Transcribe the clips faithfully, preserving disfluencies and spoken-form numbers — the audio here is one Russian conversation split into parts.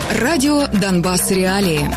Радио «Донбасс. Реалии».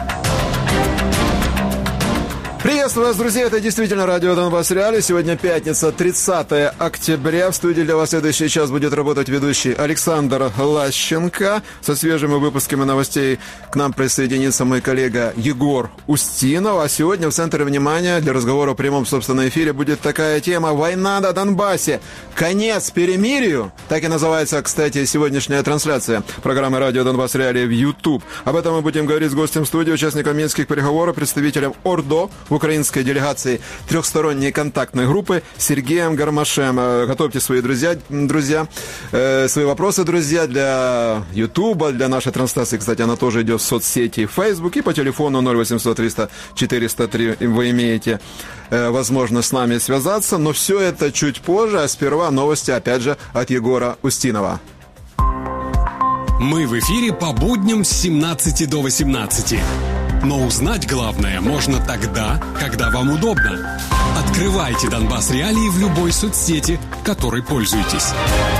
Приветствую вас, друзья, это действительно радио «Донбасс. Реалии». Сегодня пятница, тридцатое октября. В студии для вас следующий час будет работать ведущий Александр Лащенко. Со свежими выпусками новостей к нам присоединится мой коллега Егор Устинов. А сегодня в центре внимания для разговора в прямом собственном эфире будет такая тема: «Война на Донбассе. Конец перемирию». Так и называется, кстати, сегодняшняя трансляция программы радио «Донбасс. Реалии» в YouTube. Об этом мы будем говорить с гостем студии, участником минских переговоров, представителем ОРДО в украинской делегации трехсторонней контактной группы Сергеем Гармашем. Готовьте свои друзья, друзья, э, свои вопросы, друзья, для Ютуба, для нашей трансляции. Кстати, она тоже идет в соцсети Facebook и по телефону ноль восемьсот триста четыреста три вы имеете э, возможность с нами связаться. Но все это чуть позже, а сперва новости, опять же, от Егора Устинова. Мы в эфире по будням с семнадцати до восемнадцати. Но узнать главное можно тогда, когда вам удобно. Открывайте «Донбасс. Реалии» в любой соцсети, которой пользуетесь.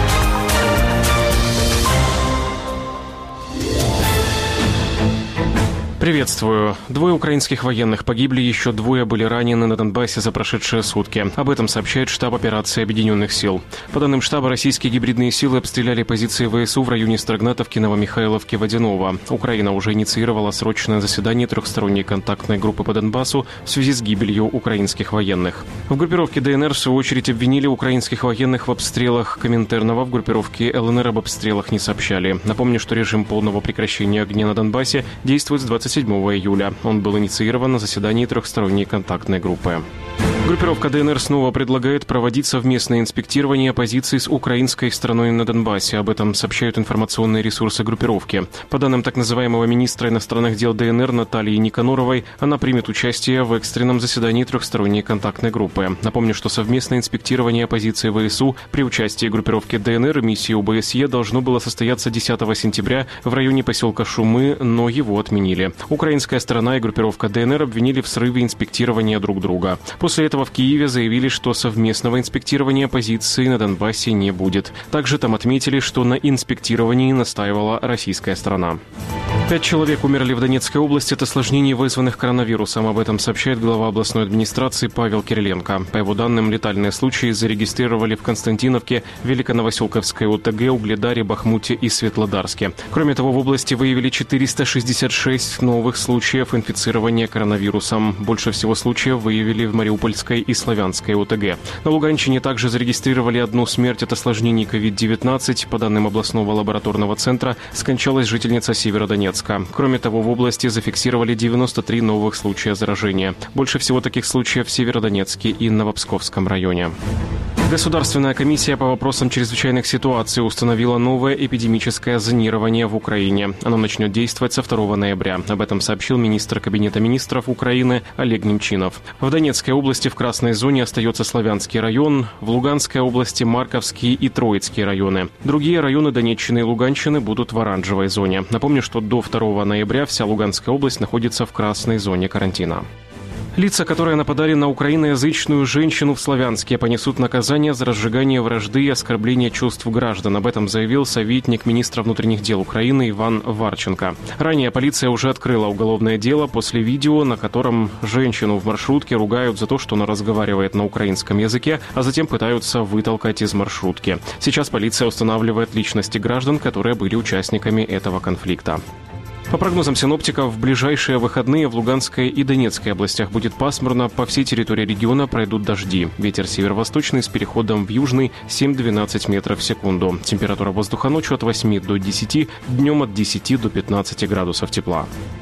Приветствую. Двое украинских военных погибли, еще двое были ранены на Донбассе за прошедшие сутки. Об этом сообщает штаб операции Объединенных сил. По данным штаба, российские гибридные силы обстреляли позиции ВСУ в районе Строгнатовки, Новомихайловки, Водяного. Украина уже инициировала срочное заседание трехсторонней контактной группы по Донбассу в связи с гибелью украинских военных. В группировке ДНР, в свою очередь, обвинили украинских военных в обстрелах Коминтернова. В группировке ЛНР об обстрелах не сообщали. Напомню, что режим полного прекращения огня на Донбассе действует с двадцать седьмого июля. Он был инициирован на заседании трехсторонней контактной группы. Группировка ДНР снова предлагает проводить совместное инспектирование позиций с украинской стороной на Донбассе. Об этом сообщают информационные ресурсы группировки. По данным так называемого министра иностранных дел ДНР Натальи Никаноровой, она примет участие в экстренном заседании трехсторонней контактной группы. Напомню, что совместное инспектирование позиций ВСУ при участии группировки ДНР и миссии ОБСЕ должно было состояться десятого сентября в районе поселка Шумы, но его отменили. Украинская сторона и группировка ДНР обвинили в срыве инспектирования друг друга. После этого в Киеве заявили, что совместного инспектирования позиций на Донбассе не будет. Также там отметили, что на инспектировании настаивала российская сторона. Пять человек умерли в Донецкой области от осложнений, вызванных коронавирусом. Об этом сообщает глава областной администрации Павел Кириленко. По его данным, летальные случаи зарегистрировали в Константиновке, Великоновоселковской ОТГ, Угледаре, Бахмуте и Светлодарске. Кроме того, в области выявили четыреста шестьдесят шесть новых случаев инфицирования коронавирусом. Больше всего случаев выявили в Мариупольской и Славянской ОТГ. На Луганщине также зарегистрировали одну смерть от осложнений ковид девятнадцать. По данным областного лабораторного центра, скончалась жительница Северодонецка. Кроме того, в области зафиксировали девяносто три новых случая заражения. Больше всего таких случаев в Северодонецке и Новопсковском районе. Государственная комиссия по вопросам чрезвычайных ситуаций установила новое эпидемическое зонирование в Украине. Оно начнет действовать со второго ноября. Об этом сообщил министр Кабинета министров Украины Олег Немчинов. В Донецкой области в красной зоне остается Славянский район, в Луганской области Марковский и Троицкий районы. Другие районы Донеччины и Луганщины будут в оранжевой зоне. Напомню, что до второго ноября вся Луганская область находится в красной зоне карантина. Лица, которые нападали на украиноязычную женщину в Славянске, понесут наказание за разжигание вражды и оскорбление чувств граждан. Об этом заявил советник министра внутренних дел Украины Иван Варченко. Ранее полиция уже открыла уголовное дело после видео, на котором женщину в маршрутке ругают за то, что она разговаривает на украинском языке, а затем пытаются вытолкать из маршрутки. Сейчас полиция устанавливает личности граждан, которые были участниками этого конфликта. По прогнозам синоптиков, в ближайшие выходные в Луганской и Донецкой областях будет пасмурно. По всей территории региона пройдут дожди. Ветер северо-восточный с переходом в южный семь-двенадцать метров в секунду. Температура воздуха ночью от восьми до десяти, днем от десяти до пятнадцати градусов тепла.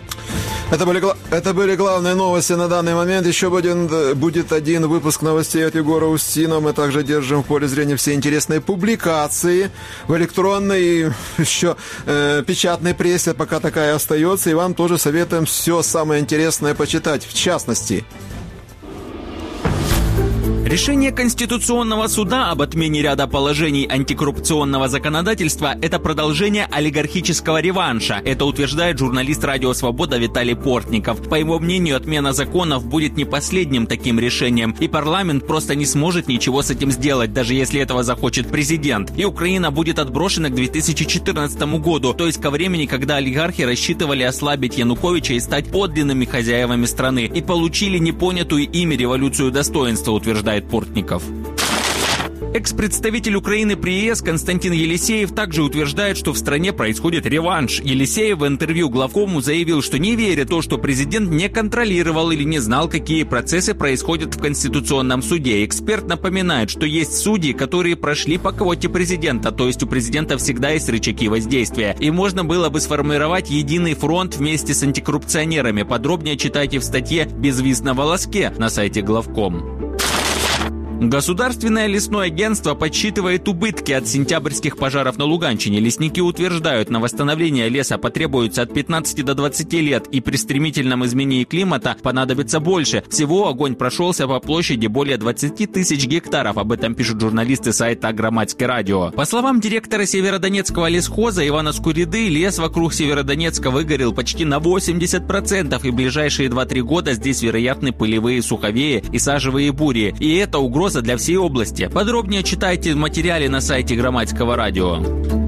Это были, это были главные новости на данный момент. Еще будет, будет один выпуск новостей от Егора Устинова. Мы также держим в поле зрения все интересные публикации в электронной и еще э, печатной прессе, пока такая остается. И вам тоже советуем все самое интересное почитать. В частности, Решение Конституционного суда об отмене ряда положений антикоррупционного законодательства – это продолжение олигархического реванша. Это утверждает журналист «Радио Свобода» Виталий Портников. По его мнению, отмена законов будет не последним таким решением, и парламент просто не сможет ничего с этим сделать, даже если этого захочет президент. И Украина будет отброшена к две тысячи четырнадцатому году, то есть ко времени, когда олигархи рассчитывали ослабить Януковича и стать подлинными хозяевами страны, и получили непонятую ими революцию достоинства, утверждает Портников. Экс-представитель Украины при ЕС Константин Елисеев также утверждает, что в стране происходит реванш. Елисеев в интервью Главкому заявил, что не верит в то, что президент не контролировал или не знал, какие процессы происходят в Конституционном суде. Эксперт напоминает, что есть судьи, которые прошли по квоте президента, то есть у президента всегда есть рычаги воздействия. И можно было бы сформировать единый фронт вместе с антикоррупционерами. Подробнее читайте в статье «Безвиз на волоске» на сайте Главком. Государственное лесное агентство подсчитывает убытки от сентябрьских пожаров на Луганщине. Лесники утверждают, на восстановление леса потребуется от пятнадцати до двадцати лет, и при стремительном изменении климата понадобится больше. Всего огонь прошелся по площади более двадцати тысяч гектаров. Об этом пишут журналисты сайта «Громадское радио». По словам директора Северодонецкого лесхоза Ивана Скуриды, лес вокруг Северодонецка выгорел почти на восемьдесят процентов, и в ближайшие два-три года здесь вероятны пылевые суховеи и сажевые бури. И это угроза для всей области. Подробнее читайте в материале на сайте Громадского радио.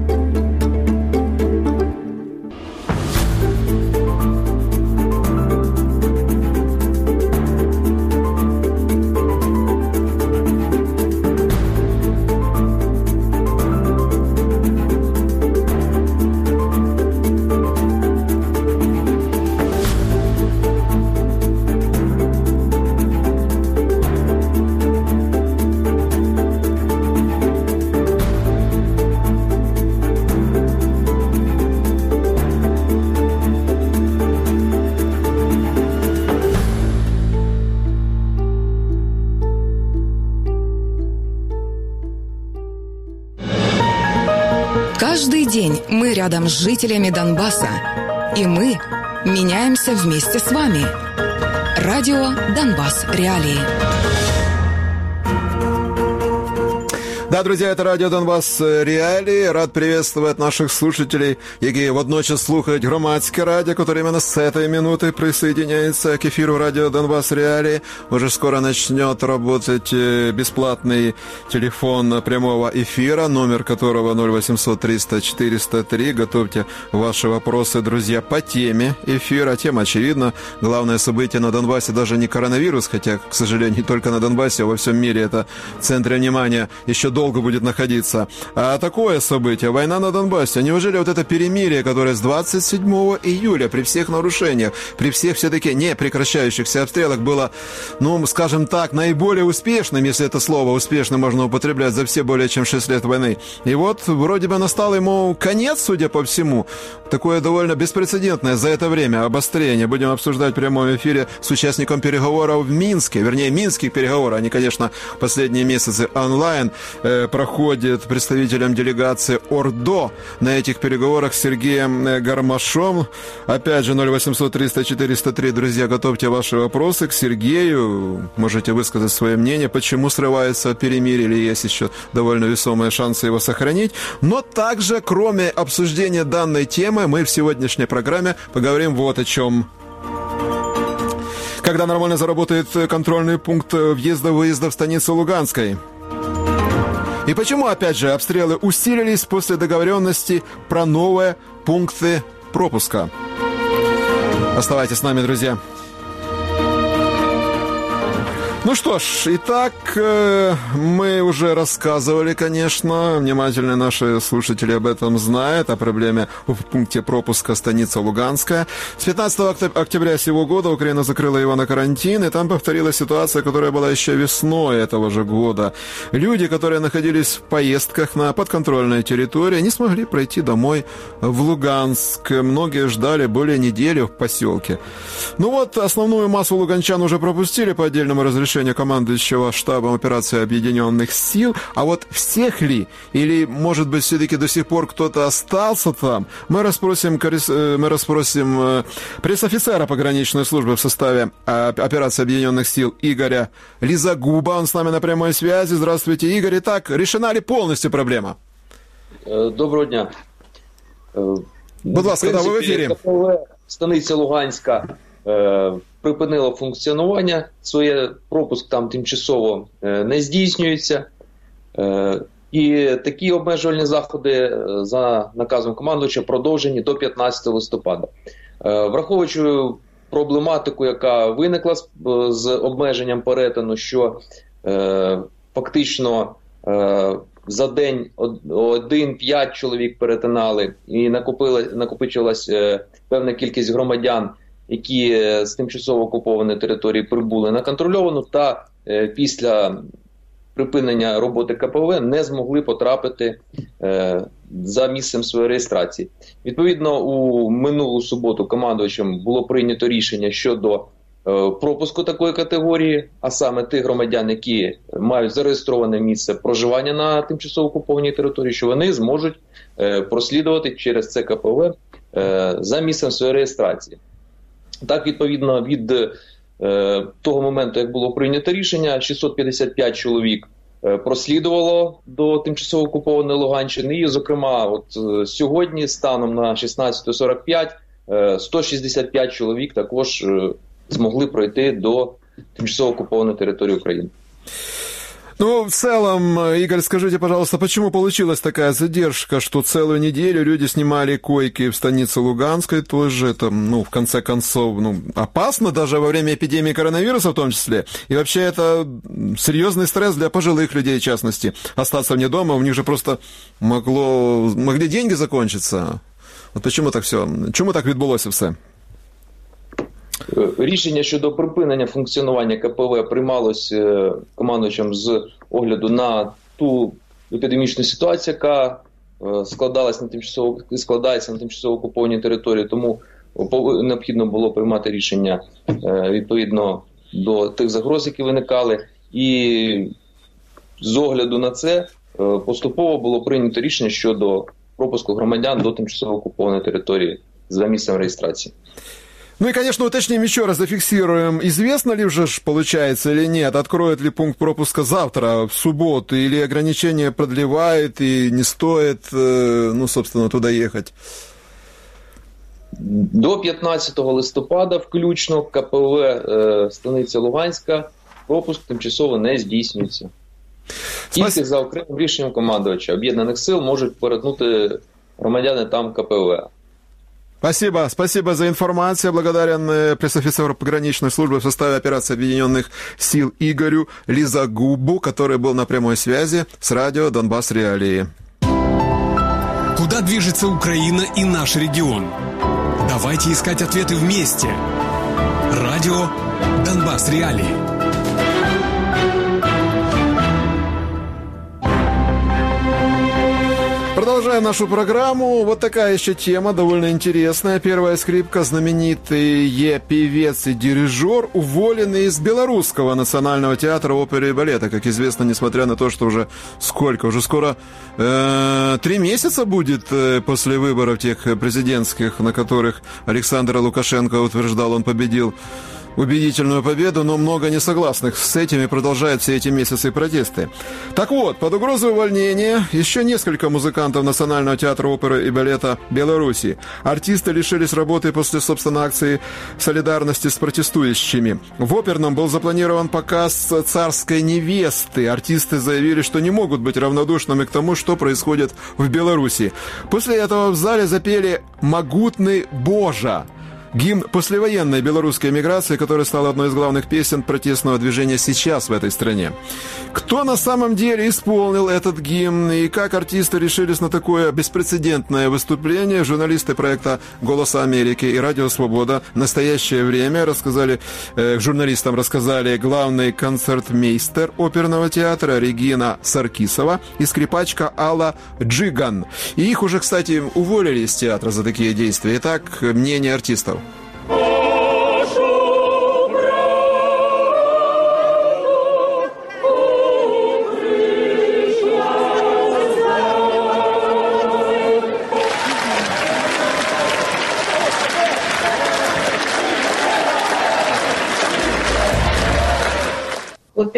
Каждый день мы рядом с жителями Донбасса, и мы меняемся вместе с вами. Радио «Донбасс. Реалии». Да, друзья, это радио «Донбасс. Реалії». Рад приветствовать наших слушателей, які водночас слухають громадське радіо, которое именно с этой минуты присоединяется к эфиру радио «Донбасс. Реалии». Уже скоро начнет работать бесплатный телефон прямого эфира, номер которого ноль восемьсот триста четыреста три. Готовьте ваши вопросы, друзья, по теме эфира. Тема очевидна. Главное событие на Донбассе даже не коронавирус, хотя, к сожалению, не только на Донбассе, а во всем мире это в центре внимания еще долго будет находиться. А такое событие, война на Донбассе. Неужели вот это перемирие, которое с двадцать седьмого июля при всех нарушениях, при всех все-таки не прекращающихся обстрелах было, ну, скажем так, наиболее успешным, если это слово успешно можно употреблять за все более чем шесть лет войны. И вот вроде бы настал ему конец, судя по всему. Такое довольно беспрецедентное за это время обострение. Будем обсуждать в прямом эфире с участником переговоров в Минске, вернее, минских переговоров. Они, конечно, последние месяцы онлайн э, проходят представителем делегации ОРДО на этих переговорах с Сергеем Гармашом. Опять же, ноль восемьсот триста четыреста три, друзья, готовьте ваши вопросы к Сергею. Можете высказать свое мнение, почему срывается перемирие, или есть еще довольно весомые шансы его сохранить. Но также, кроме обсуждения данной темы, мы в сегодняшней программе поговорим вот о чем. Когда нормально заработает контрольный пункт въезда-выезда в станицу Луганской? И почему, опять же, обстрелы усилились после договоренности про новые пункты пропуска? Оставайтесь с нами, друзья. Ну что ж, итак, мы уже рассказывали, конечно, внимательно наши слушатели об этом знают, о проблеме в пункте пропуска станица Луганская. С пятнадцатого октября сего года Украина закрыла его на карантин, и там повторилась ситуация, которая была еще весной этого же года. Люди, которые находились в поездках на подконтрольной территории, не смогли пройти домой в Луганск. Многие ждали более недели в поселке. Ну вот, основную массу луганчан уже пропустили по отдельному разрешению, решение командующего штабом операции Объединенных сил. А вот всех ли, или, может быть, все-таки до сих пор кто-то остался там, мы расспросим, мы расспросим пресс-офицера пограничной службы в составе операции Объединенных сил Игоря Лизагуба. Он с нами на прямой связи. Здравствуйте, Игорь. Итак, решена ли полностью проблема? Доброго дня. Будь ласка, да, ви в ефірі. КПВ станиця Луганська е, припинила функціонування, своє пропуск там тимчасово е, не здійснюється. Е, і такі обмежувальні заходи за наказом командувача продовжені до п'ятнадцятого листопада. Е, враховуючи проблематику, яка виникла з, з обмеженням перетину, що е, фактично е, за день один-п'ять чоловік перетинали, і накопичилась е, певна кількість громадян, які е, з тимчасово окупованої території прибули на контрольовану, та е, після припинення роботи КПВ не змогли потрапити е, за місцем своєї реєстрації. Відповідно, у минулу суботу командувачем було прийнято рішення щодо пропуску такої категорії, а саме тих громадян, які мають зареєстроване місце проживання на тимчасово окупованій території, що вони зможуть е, прослідувати через це КПВ е, за місцем своєї реєстрації. Так, відповідно, від е, того моменту, як було прийнято рішення, шістсот п'ятдесят п'ять чоловік е, прослідувало до тимчасово окупованої Луганщини, і, зокрема, от е, сьогодні, станом на шістнадцята сорок п'ять, е, сто шістдесят п'ять чоловік також е, змогли пройти до тимчасово оккупованной территории Украины. Ну, в целом, Игорь, скажите, пожалуйста, почему получилась такая задержка, что целую неделю люди снимали койки в станице Луганской, тоже это, ну, в конце концов, ну, опасно даже во время эпидемии коронавируса в том числе, и вообще это серьезный стресс для пожилых людей, в частности, остаться вне дома, у них же просто могло, могли деньги закончиться. Вот почему так все, чому так відбулося все? Рішення щодо припинення функціонування КПВ приймалось командувачем з огляду на ту епідемічну ситуацію, яка складалась на тимчасово, складається на тимчасово окупованій території, тому необхідно було приймати рішення відповідно до тих загроз, які виникали, і з огляду на це поступово було прийнято рішення щодо пропуску громадян до тимчасово окупованої території за місцем реєстрації. Ну и, конечно, уточним еще раз, зафиксируем, известно ли уже, получается или нет, откроет ли пункт пропуска завтра, в субботу, или ограничение продлевает и не стоит, ну, собственно, туда ехать? До п'ятнадцятого листопада включно КПВ е, станиця Луганська пропуск тимчасово не здійснюється. Тільки Спас... за окремим рішенням командувача Об'єднаних сил можуть перетнути громадяни там КПВ. Спасибо, спасибо за информацию. Благодарен пресс-офицеру пограничной службы в составе операции Объединенных сил Игорю Лизагубу, который был на прямой связи с радио «Донбасс Реалии». Куда движется Украина и наш регион? Давайте искать ответы вместе. Радио «Донбасс Реалии». Продолжаем нашу программу. Вот такая еще тема, довольно интересная. Первая скрипка, знаменитый певец и дирижер, уволенный из Белорусского национального театра оперы и балета. Как известно, несмотря на то, что уже сколько, уже скоро э, три месяца будет э, после выборов тех президентских, на которых Александр Лукашенко утверждал, он победил убедительную победу, но много несогласных с этим и продолжают все эти месяцы протесты. Так вот, под угрозой увольнения еще несколько музыкантов Национального театра оперы и балета Беларуси. Артисты лишились работы после, собственно, акции солидарности с протестующими. В оперном был запланирован показ «Царской невесты». Артисты заявили, что не могут быть равнодушными к тому, что происходит в Беларуси. После этого в зале запели «Могутный Божа», гимн послевоенной белорусской эмиграции, которая стала одной из главных песен протестного движения сейчас в этой стране. Кто на самом деле исполнил этот гимн и как артисты решились на такое беспрецедентное выступление, журналисты проекта «Голос Америки» и «Радио Свобода» в настоящее время рассказали, э, журналистам рассказали главный концертмейстер оперного театра Регина Саркисова и скрипачка Алла Джиган. И их уже, кстати, уволили из театра за такие действия. Итак, мнение артистов.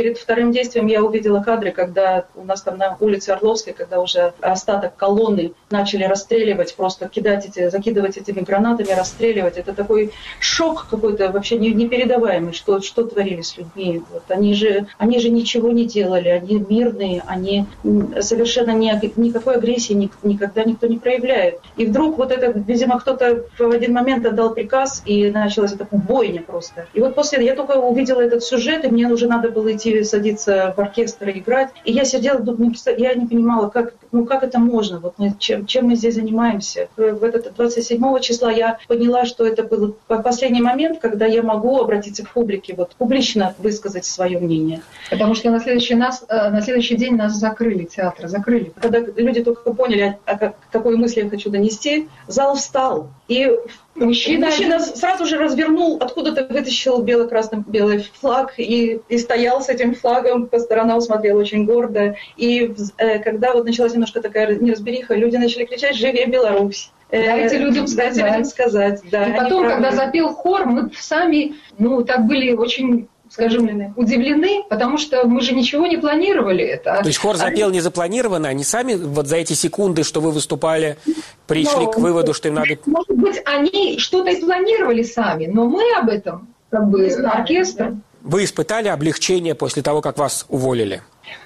перед вторым действием я увидела кадры, когда у нас там на улице Орловской, когда уже остаток колонны начали расстреливать, просто кидать эти, закидывать этими гранатами, расстреливать. Это такой шок какой-то вообще непередаваемый, что, что творили с людьми. Вот. Они же, они же ничего не делали, они мирные, они совершенно ни, никакой агрессии ни, никогда никто не проявляет. И вдруг вот это, видимо, кто-то в один момент отдал приказ, и началась эта бойня просто. И вот после, я только увидела этот сюжет, и мне уже надо было идти садиться в оркестр и играть. И я сидела, я не понимала, как, ну, как это можно, вот мы, чем, чем мы здесь занимаемся. В этот двадцать седьмого числа я поняла, что это был последний момент, когда я могу обратиться к публике, вот публично высказать свое мнение. Потому что на следующий, нас, на следующий день нас закрыли, театр закрыли. Когда люди только поняли, а какую мысль я хочу донести, зал встал. И мужчина, мужчина сразу же развернул, откуда-то вытащил бело-красный белый флаг и, и стоял с этим флагом, по сторонам смотрел очень гордо. И э, когда вот началась немножко такая неразбериха, люди начали кричать «Живее Беларусь!». Дайте людям сказать. Дайте людям сказать, да. И потом, когда запел хор, мы сами, ну, так были очень, скажем, удивлены. удивлены, потому что мы же ничего не планировали это. То есть хор запел не запланированно, они сами вот за эти секунды, что вы выступали, пришли но, к выводу, что им надо... Может быть, они что-то и планировали сами, но мы об этом, как бы, оркестр. Вы испытали облегчение после того, как вас уволили?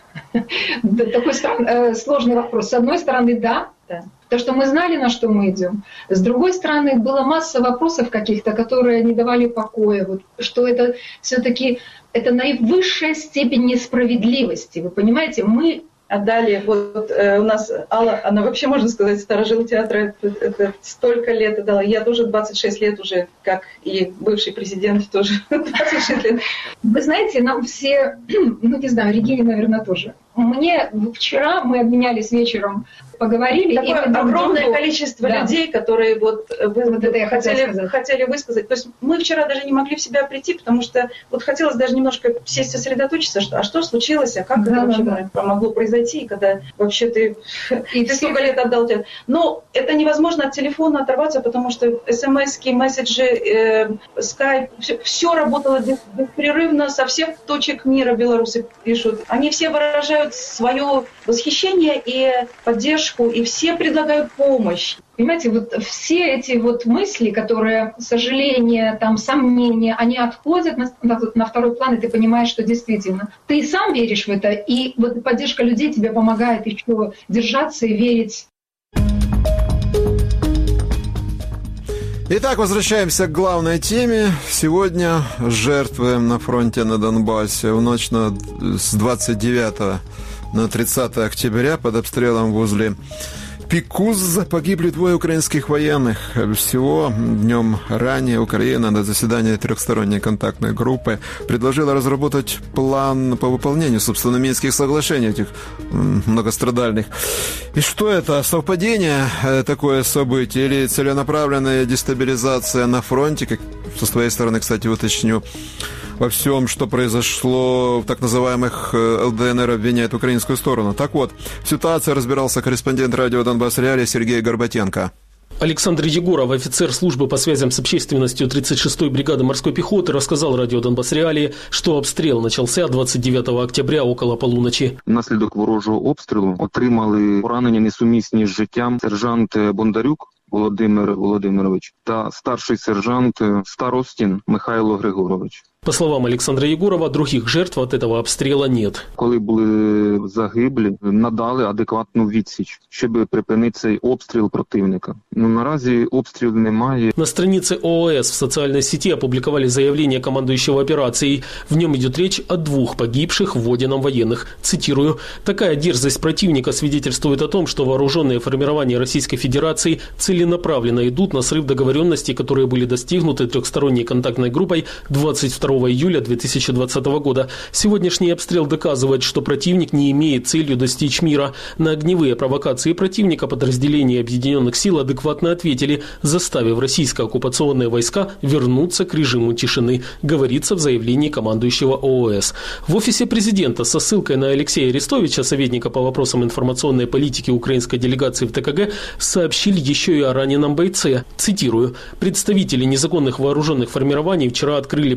Такой сложный вопрос. С одной стороны, да, потому что мы знали, на что мы идем. С другой стороны, была масса вопросов каких-то, которые не давали покоя. Вот, что это все-таки это наивысшая степень несправедливости. Вы понимаете, мы отдали, вот э, у нас Алла, она вообще, можно сказать, старожил театра, это, это столько лет отдала. Я тоже двадцать шесть лет уже, как и бывший президент тоже двадцать шесть лет. Вы знаете, нам все, ну не знаю, Регине, наверное, тоже. Мне вчера мы обменялись вечером, поговорили. Такое и огромное другу... количество да. людей, которые вот, вы, вот это хотели, хотели высказать. То есть мы вчера даже не могли в себя прийти, потому что вот хотелось даже немножко сесть, сосредоточиться, что, а что случилось, а как да, это вообще да, да. могло произойти, когда вообще ты, и ты столько лет отдал тебе. Но это невозможно от телефона оторваться, потому что смс-ки, месседжи, э, скайп, все, все работало беспрерывно, со всех точек мира белорусы пишут. Они все выражают свое восхищение и поддержку, и все предлагают помощь. Понимаете, вот все эти вот мысли, которые, сожаления, там, сомнения, они отходят на, на, на второй план, и ты понимаешь, что действительно ты сам веришь в это, и вот поддержка людей тебе помогает еще держаться и верить. Итак, возвращаемся к главной теме. Сегодня жертвы на фронте на Донбассе. В ночь на, с двадцать девятого на тридцатое октября под обстрелом возле Пикуза погибли двое украинских военных. Всего днем ранее Украина на заседании трехсторонней контактной группы предложила разработать план по выполнению, собственно, Минских соглашений, этих многострадальных. И что это? Совпадение такое событие или целенаправленная дестабилизация на фронте? Как со своей стороны, кстати, уточню, во всем, что произошло в так называемых ЛДНР, обвиняет украинскую сторону. Так вот, ситуация разбирался корреспондент радио «Донбасс Реалии» Сергей Горбатенко. Александр Егоров, офицер службы по связям с общественностью тридцать шестой бригады морской пехоты, рассказал радио «Донбасс Реалії», що обстріл начався двадцять дев'ятого октября около полуночі. Внаслідок ворожого обстрілу отримали поранення несумісні з життям сержант Бондарюк Володимир Володимирович та старший сержант Старостін Михайло Григорович. По словам Александра Егорова, других жертв от этого обстрела нет. Коли були загиблі, надали адекватну відсіч, щоб припинити цей обстріл противника. Но наразі обстрілу немає. На странице ООС в социальной сети опубликовали заявление командующего операцией. В нем идет речь о двух погибших в Водяном военных. Цитирую. «Такая дерзость противника свидетельствует о том, что вооруженные формирования Российской Федерации целенаправленно идут на срыв договоренностей, которые были достигнуты трехсторонней контактной группой двадцать второго июля две тысячи двадцатого года. Сегодняшний обстрел доказывает, что противник не имеет целью достичь мира. На огневые провокации противника подразделения объединенных сил адекватно ответили, заставив российские оккупационные войска вернуться к режиму тишины», говорится в заявлении командующего ООС. В офисе президента со ссылкой на Алексея Арестовича, советника по вопросам информационной политики украинской делегации в ТКГ, сообщили еще и о раненом бойце. Цитирую. «Представители незаконных вооруженных формирований вчера открыли прицельные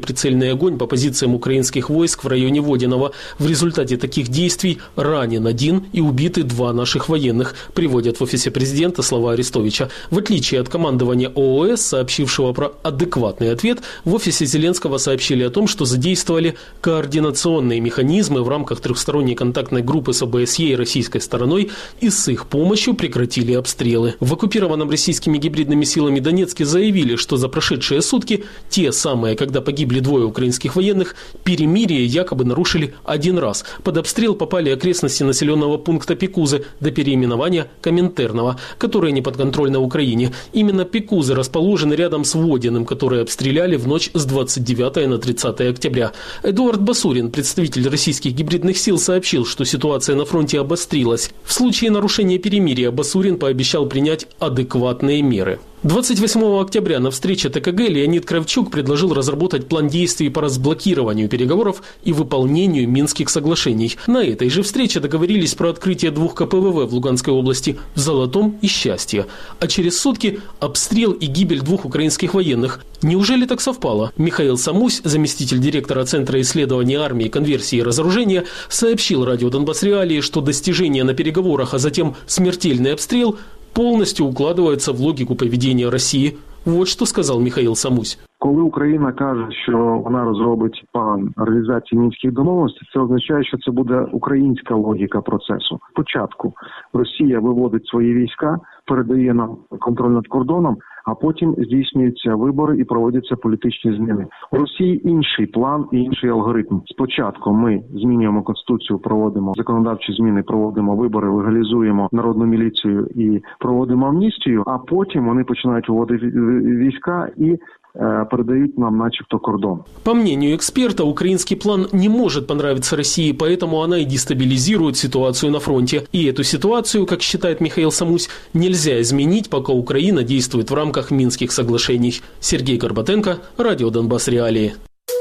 автоматный огонь по позициям украинских войск в районе Водяного. В результате таких действий ранен один и убиты два наших военных, приводят в офисе президента слова Арестовича. В отличие от командования ООС, сообщившего про адекватный ответ, в офисе Зеленского сообщили о том, что задействовали координационные механизмы в рамках трехсторонней контактной группы с ОБСЕ и российской стороной и с их помощью прекратили обстрелы. В оккупированном российскими гибридными силами Донецке заявили, что за прошедшие сутки, те самые, когда погибли двое украинских военных, перемирие якобы нарушили один раз. Под обстрел попали окрестности населенного пункта Пекузы до переименования Коминтерного, которое не подконтрольно Украине. Именно Пекузы расположены рядом с Водяным, которые обстреляли в ночь с двадцать девятого на тридцатое октября. Эдуард Басурин, представитель российских гибридных сил, сообщил, что ситуация на фронте обострилась. В случае нарушения перемирия Басурин пообещал принять адекватные меры. двадцать восьмого октября на встрече ТКГ Леонид Кравчук предложил разработать план действий по разблокированию переговоров и выполнению Минских соглашений. На этой же встрече договорились про открытие двух ка пэ вэ вэ в Луганской области в Золотом и Счастье. А через сутки обстрел и гибель двух украинских военных. Неужели так совпало? Михаил Самусь, заместитель директора Центра исследований армии, конверсии и разоружения, сообщил радио «Донбасс Реалии», что достижения на переговорах, а затем смертельный обстрел полностью укладывается в логику поведения Росії. Вот що сказав Михаил Самусь. Коли Україна каже, що вона розробить план реалізації мінських домовленостей, це означає, що це буде українська логіка процесу. Спочатку Росія виводить свої війська, передає нам контроль над кордоном, а потім здійснюються вибори і проводяться політичні зміни. У Росії інший план і інший алгоритм. Спочатку ми змінюємо Конституцію, проводимо законодавчі зміни, проводимо вибори, легалізуємо народну міліцію і проводимо амністію, а потім вони починають виводити війська і передают нам начебто кордон. По мнению эксперта, украинский план не может понравиться России, поэтому она и дестабилизирует ситуацию на фронте. И эту ситуацию, как считает Михаил Самусь, нельзя изменить, пока Украина действует в рамках Минских соглашений. Сергей Горбатенко, радио «Донбасс Реалии».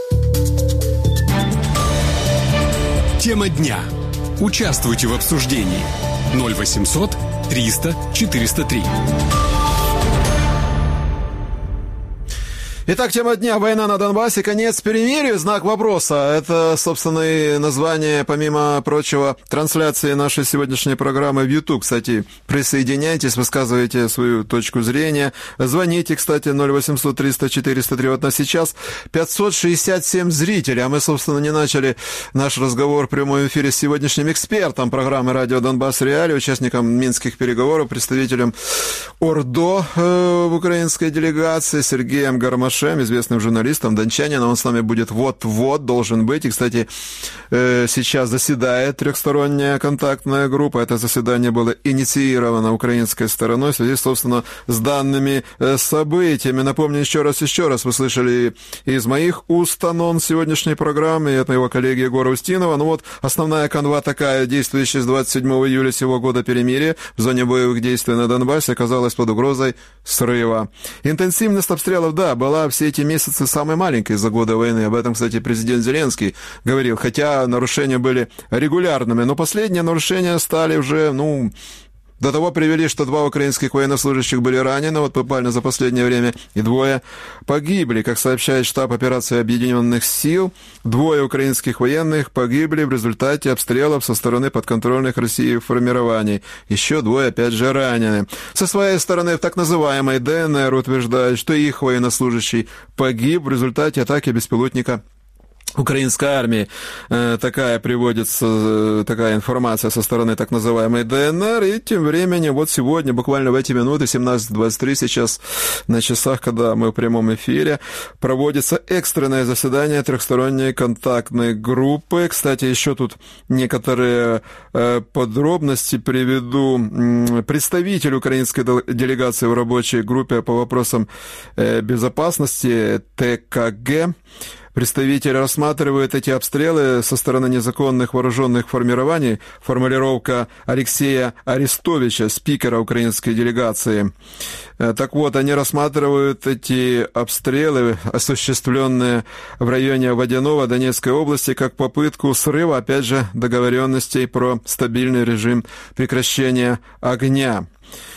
Тема дня. Участвуйте в обсуждении. ноль восемьсот триста четыреста три. Итак, тема дня «Война на Донбассе. Конец перемирию?» Знак вопроса. Это, собственно, и название, помимо прочего, трансляции нашей сегодняшней программы в YouTube. Кстати, присоединяйтесь, высказывайте свою точку зрения. Звоните, кстати, ноль восемьсот триста четыреста три. Вот на сейчас пятьсот шестьдесят семь зрителей. А мы, собственно, не начали наш разговор в прямом эфире с сегодняшним экспертом программы «Радио Донбасс Реалии», участником минских переговоров, представителем ОРДО э, в украинской делегации Сергеем Гармашем, известным журналистом, дончанином. Он с нами будет вот-вот, должен быть. И, кстати, сейчас заседает трехсторонняя контактная группа. Это заседание было инициировано украинской стороной в связи, собственно, с данными событиями. Напомню еще раз, еще раз, вы слышали из моих уст анонс сегодняшней программы и от моего коллеги Егора Устинова. Ну вот, основная канва такая, действующая с двадцать седьмого июля сего года перемирие в зоне боевых действий на Донбассе оказалась под угрозой срыва. Интенсивность обстрелов, да, была все эти месяцы самой маленькой за годы войны. Об этом, кстати, президент Зеленский говорил, хотя нарушения были регулярными. Но последние нарушения стали уже, ну, до того привели, что два украинских военнослужащих были ранены, вот буквально за последнее время, и двое погибли. Как сообщает штаб операции Объединенных сил, двое украинских военных погибли в результате обстрелов со стороны подконтрольных России формирований. Еще двое, опять же, ранены. Со своей стороны, в так называемой ДНР утверждают, что их военнослужащий погиб в результате атаки беспилотника украинской армии. Такая приводится, такая информация со стороны так называемой ДНР. И тем временем, вот сегодня, буквально в эти минуты, семнадцать двадцать три сейчас на часах, когда мы в прямом эфире, проводится экстренное заседание трехсторонней контактной группы. Кстати, еще тут некоторые подробности приведу. Представитель украинской делегации в рабочей группе по вопросам безопасности ТКГ, представитель рассматривает эти обстрелы со стороны незаконных вооруженных формирований. Формулировка Алексея Арестовича, спикера украинской делегации. Так вот, они рассматривают эти обстрелы, осуществленные в районе Водяного Донецкой области, как попытку срыва, опять же, договоренностей про стабильный режим прекращения огня.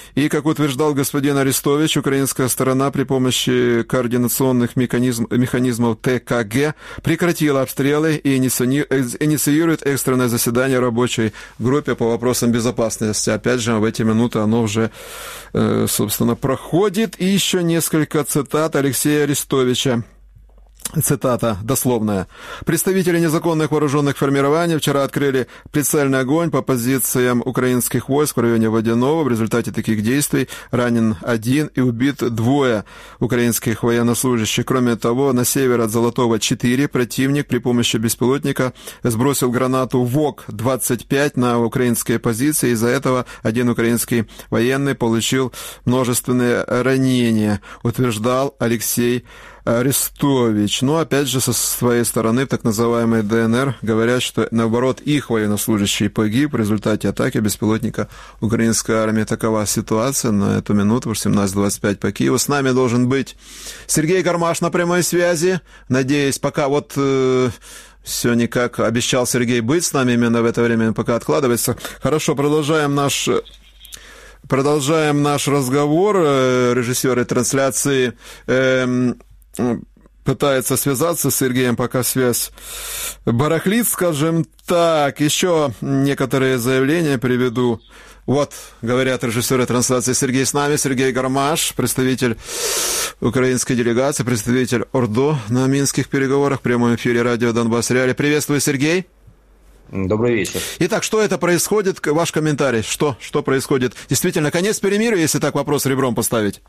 И, как утверждал господин Арестович, украинская сторона при помощи координационных механизм, механизмов ТКГ прекратила обстрелы и инициирует экстренное заседание рабочей группе по вопросам безопасности. Опять же, в эти минуты оно уже, собственно, проходит. И еще несколько цитат Алексея Арестовича. Цитата дословная. «Представители незаконных вооруженных формирований вчера открыли прицельный огонь по позициям украинских войск в районе Водяного. В результате таких действий ранен один и убит двое украинских военнослужащих. Кроме того, на север от Золотого четыре противник при помощи беспилотника сбросил гранату ВОК двадцать пять на украинские позиции. Из-за этого один украинский военный получил множественные ранения», утверждал Алексей Арестович. Но, опять же, со своей стороны, в так называемой ДНР говорят, что, наоборот, их военнослужащий погиб в результате атаки беспилотника украинской армии. Такова ситуация на эту минуту, в семнадцать двадцать пять по Киеву. С нами должен быть Сергей Гармаш на прямой связи. Надеюсь, пока вот... Э- Все никак обещал Сергей быть с нами именно в это время, пока откладывается. Хорошо, продолжаем наш... Продолжаем наш разговор. Режиссеры трансляции э, пытаются связаться с Сергеем, пока связь барахлит, скажем так. Еще некоторые заявления приведу. Вот, говорят режиссеры трансляции, Сергей с нами, Сергей Гармаш, представитель украинской делегации, представитель ОРДО на минских переговорах, в прямом эфире радио Донбасс Реалии. Приветствую, Сергей. Добрый вечер. Итак, что это происходит? Ваш комментарий. Что, что происходит? Действительно, конец перемирия, если так вопрос ребром поставить?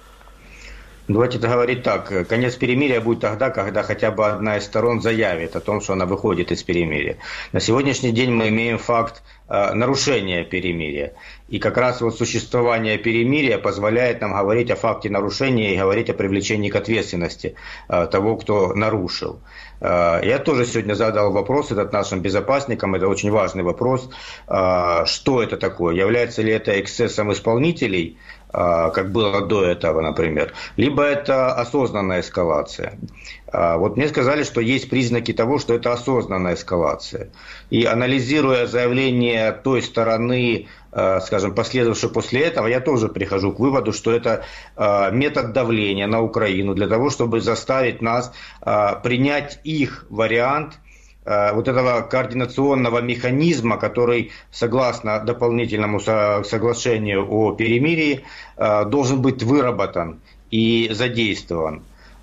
Давайте говорить так. Конец перемирия будет тогда, когда хотя бы одна из сторон заявит о том, что она выходит из перемирия. На сегодняшний день мы имеем факт э, нарушения перемирия. И как раз вот существование перемирия позволяет нам говорить о факте нарушения и говорить о привлечении к ответственности э, того, кто нарушил. Э, я тоже сегодня задал вопрос этот нашим безопасникам. Это очень важный вопрос. Э, что это такое? Является ли это эксцессом исполнителей, как было до этого, например, либо это осознанная эскалация. Вот мне сказали, что есть признаки того, что это осознанная эскалация. И анализируя заявление той стороны, скажем, последовавшей после этого, я тоже прихожу к выводу, что это метод давления на Украину для того, чтобы заставить нас принять их вариант вот этого координационного механизма, который, согласно дополнительному соглашению о перемирии, должен быть выработан и задействован.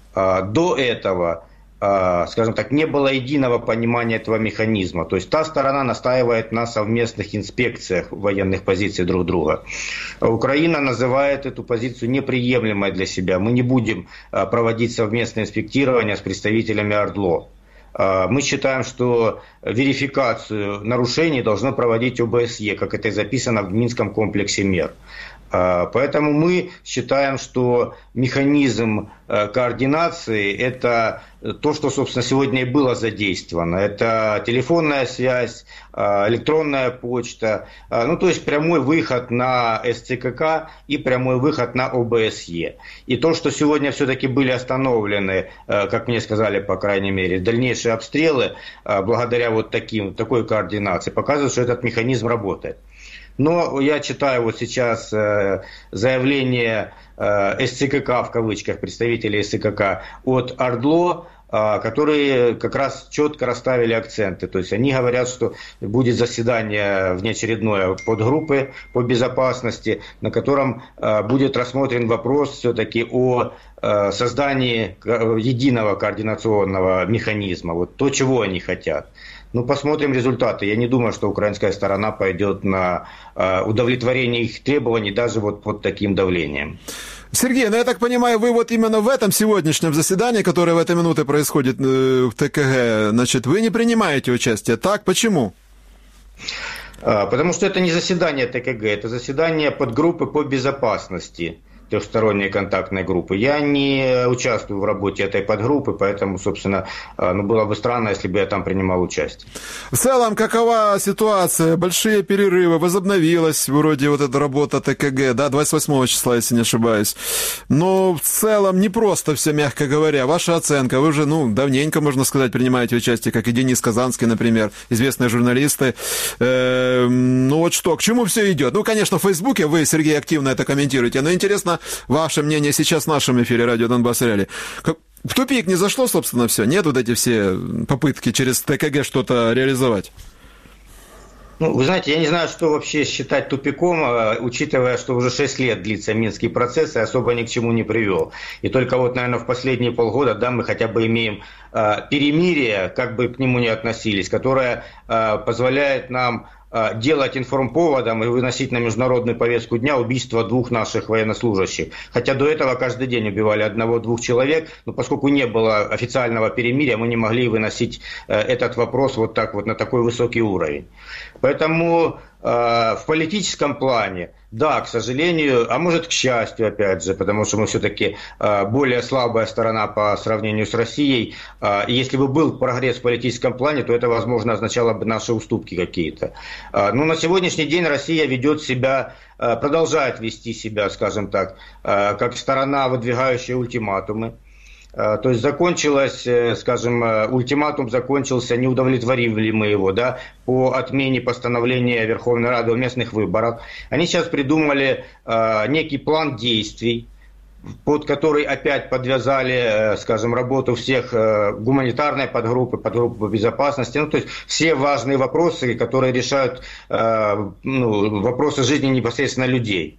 До этого, скажем так, не было единого понимания этого механизма. То есть та сторона настаивает на совместных инспекциях военных позиций друг друга. Украина называет эту позицию неприемлемой для себя. Мы не будем проводить совместное инспектирование с представителями ОРДЛО. Мы считаем, что верификацию нарушений должно проводить ОБСЕ, как это и записано в Минском комплексе мер. Поэтому мы считаем, что механизм координации – это то, что, собственно, сегодня и было задействовано. Это телефонная связь, электронная почта, ну, то есть прямой выход на СЦКК и прямой выход на ОБСЕ. И то, что сегодня все-таки были остановлены, как мне сказали, по крайней мере, дальнейшие обстрелы, благодаря вот таким, такой координации, показывает, что этот механизм работает. Но я читаю вот сейчас э, заявление э, СЦКК, в кавычках, представителей СЦКК от ОРДЛО, э, которые как раз четко расставили акценты. То есть они говорят, что будет заседание внеочередное подгруппы по безопасности, на котором э, будет рассмотрен вопрос все-таки о э, создании единого координационного механизма. Вот то, чего они хотят. Ну, посмотрим результаты. Я не думаю, что украинская сторона пойдет на э, удовлетворение их требований даже вот под таким давлением. Сергей, ну я так понимаю, вы вот именно в этом сегодняшнем заседании, которое в этой минуте происходит э, в ТКГ, значит, вы не принимаете участие. Так, почему? Потому что это не заседание ТКГ, это заседание подгруппы по безопасности. трехсторонней контактной группы. Я не участвую в работе этой подгруппы, поэтому, собственно, ну, было бы странно, если бы я там принимал участие. В целом, какова ситуация? Большие перерывы, возобновилась вроде вот эта работа ТКГ, да, двадцать восьмого числа, если не ошибаюсь. Но в целом не просто все, мягко говоря. Ваша оценка, вы уже, ну, давненько, можно сказать, принимаете участие, как и Денис Казанский, например, известные журналисты. Э-э- ну вот что, к чему все идет? Ну, конечно, в Фейсбуке вы, Сергей, активно это комментируете, но интересно ваше мнение сейчас в нашем эфире радио Донбасс Реалии. В тупик не зашло, собственно, все? Нет вот эти все попытки через ТКГ что-то реализовать? Ну, вы знаете, я не знаю, что вообще считать тупиком, учитывая, что уже шесть лет длится Минский процесс и особо ни к чему не привел. И только вот, наверное, в последние полгода, да, мы хотя бы имеем э, перемирие, как бы к нему ни относились, которое э, позволяет нам делать информповодом и выносить на международную повестку дня убийство двух наших военнослужащих. Хотя до этого каждый день убивали одного-двух человек, но поскольку не было официального перемирия, мы не могли выносить этот вопрос вот так вот на такой высокий уровень. Поэтому э, в политическом плане, да, к сожалению, а может к счастью, опять же, потому что мы все-таки э, более слабая сторона по сравнению с Россией. Э, если бы был прогресс в политическом плане, то это, возможно, означало бы наши уступки какие-то. Э, но на сегодняшний день Россия ведет себя, э, продолжает вести себя, скажем так, э, как сторона, выдвигающая ультиматумы. То есть закончилось, скажем, ультиматум закончился, не удовлетворили мы его, да, по отмене постановления Верховной Рады о местных выборах. Они сейчас придумали э, некий план действий, под который опять подвязали, э, скажем, работу всех э, гуманитарной подгруппы, подгруппы безопасности, ну, то есть все важные вопросы, которые решают э, ну, вопросы жизни непосредственно людей.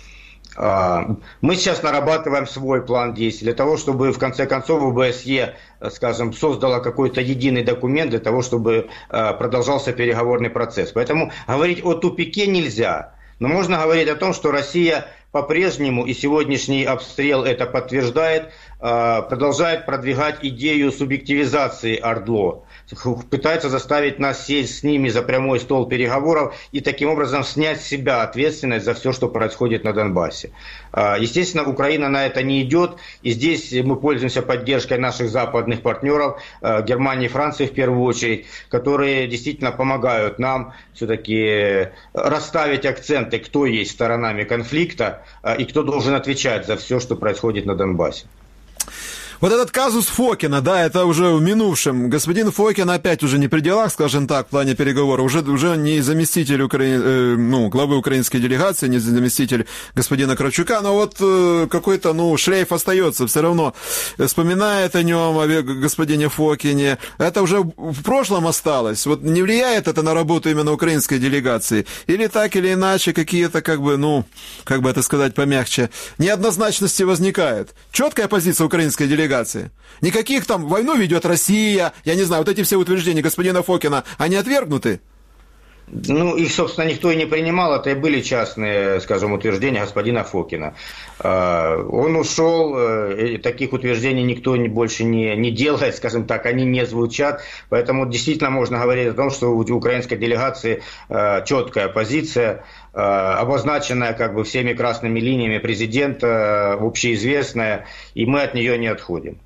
Мы сейчас нарабатываем свой план действий для того, чтобы в конце концов ОБСЕ, скажем, создала какой-то единый документ для того, чтобы продолжался переговорный процесс. Поэтому говорить о тупике нельзя. Но можно говорить о том, что Россия по-прежнему, и сегодняшний обстрел это подтверждает, продолжает продвигать идею субъективизации ОРДЛО. Пытается заставить нас сесть с ними за прямой стол переговоров и таким образом снять с себя ответственность за все, что происходит на Донбассе. Естественно, Украина на это не идет, и здесь мы пользуемся поддержкой наших западных партнеров, Германии и Франции в первую очередь, которые действительно помогают нам все-таки расставить акценты, кто есть сторонами конфликта и кто должен отвечать за все, что происходит на Донбассе. Вот этот казус Фокина, да, это уже в минувшем. Господин Фокин опять уже не при делах, скажем так, в плане переговоров. Уже, уже не заместитель Укра... э, ну, главы украинской делегации, не заместитель господина Кравчука, но вот э, какой-то, ну, шлейф остается все равно. Вспоминает о нем, о господине Фокине. Это уже в прошлом осталось. Вот не влияет это на работу именно украинской делегации? Или так, или иначе какие-то, как бы, ну, как бы это сказать помягче, неоднозначности возникает? Четкая позиция украинской делегации. Никаких там войну ведет Россия, я не знаю, вот эти все утверждения господина Фокина, они отвергнуты? Ну, их, собственно, никто и не принимал, это и были частные, скажем, утверждения господина Фокина. Он ушел, и таких утверждений никто больше не, не делает, скажем так, они не звучат, поэтому действительно можно говорить о том, что у украинской делегации четкая позиция, обозначенная как бы всеми красными линиями президента, общеизвестная, и мы от нее не отходим.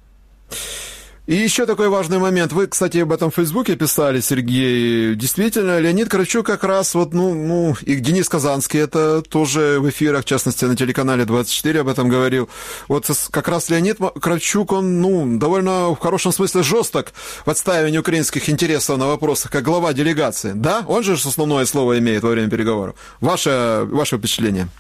И еще такой важный момент. Вы, кстати, об этом в Фейсбуке писали, Сергей. Действительно, Леонид Кравчук как раз вот, ну, ну, и Денис Казанский это тоже в эфирах, в частности, на телеканале двадцать четыре об этом говорил. Вот как раз Леонид Кравчук, он, ну, довольно в хорошем смысле жесток в отстаивании украинских интересов на вопросах, как глава делегации. Да? Он же основное слово имеет во время переговоров. Ваше, ваше впечатление?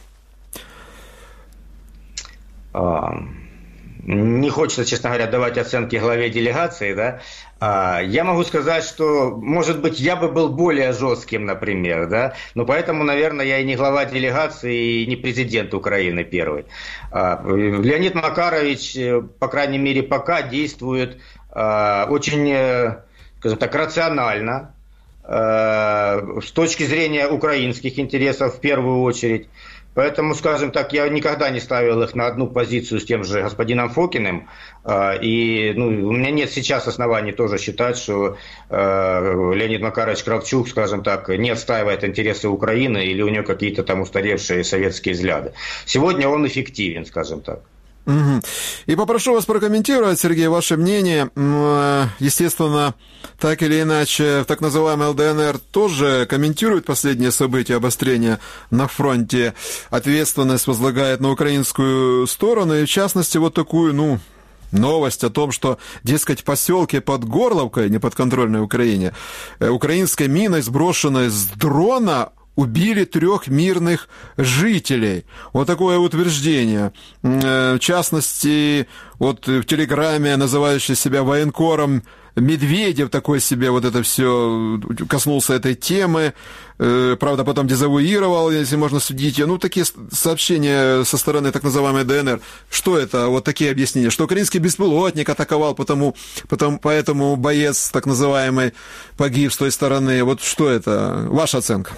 Не хочется, честно говоря, давать оценки главе делегации, да. Я могу сказать, что, может быть, я бы был более жестким, например, да, но поэтому, наверное, я и не глава делегации, и не президент Украины первый. Леонид Макарович, по крайней мере, пока действует очень, скажем так, рационально, с точки зрения украинских интересов в первую очередь. Поэтому, скажем так, я никогда не ставил их на одну позицию с тем же господином Фокиным. И ну, у меня нет сейчас оснований тоже считать, что Леонид Макарович Кравчук, скажем так, не отстаивает интересы Украины или у него какие-то там устаревшие советские взгляды. Сегодня он эффективен, скажем так. Угу. И попрошу вас прокомментировать, Сергей, ваше мнение. Естественно, так или иначе, в так называемой ЛДНР тоже комментируют последние события, обострения на фронте. Ответственность возлагает на украинскую сторону, и в частности, вот такую, ну, новость о том, что, дескать, в поселке под Горловкой, неподконтрольной Украине, украинской миной, сброшенной с дрона, убили трех мирных жителей. Вот такое утверждение. В частности, вот в Телеграме, называющий себя военкором, Медведев такой себе вот это все коснулся этой темы. Правда, потом дезавуировал, если можно судить. Ну, такие сообщения со стороны так называемой ДНР. Что это? Вот такие объяснения. Что украинский беспилотник атаковал, потому, потому, поэтому боец так называемый погиб с той стороны. Вот что это? Ваша оценка?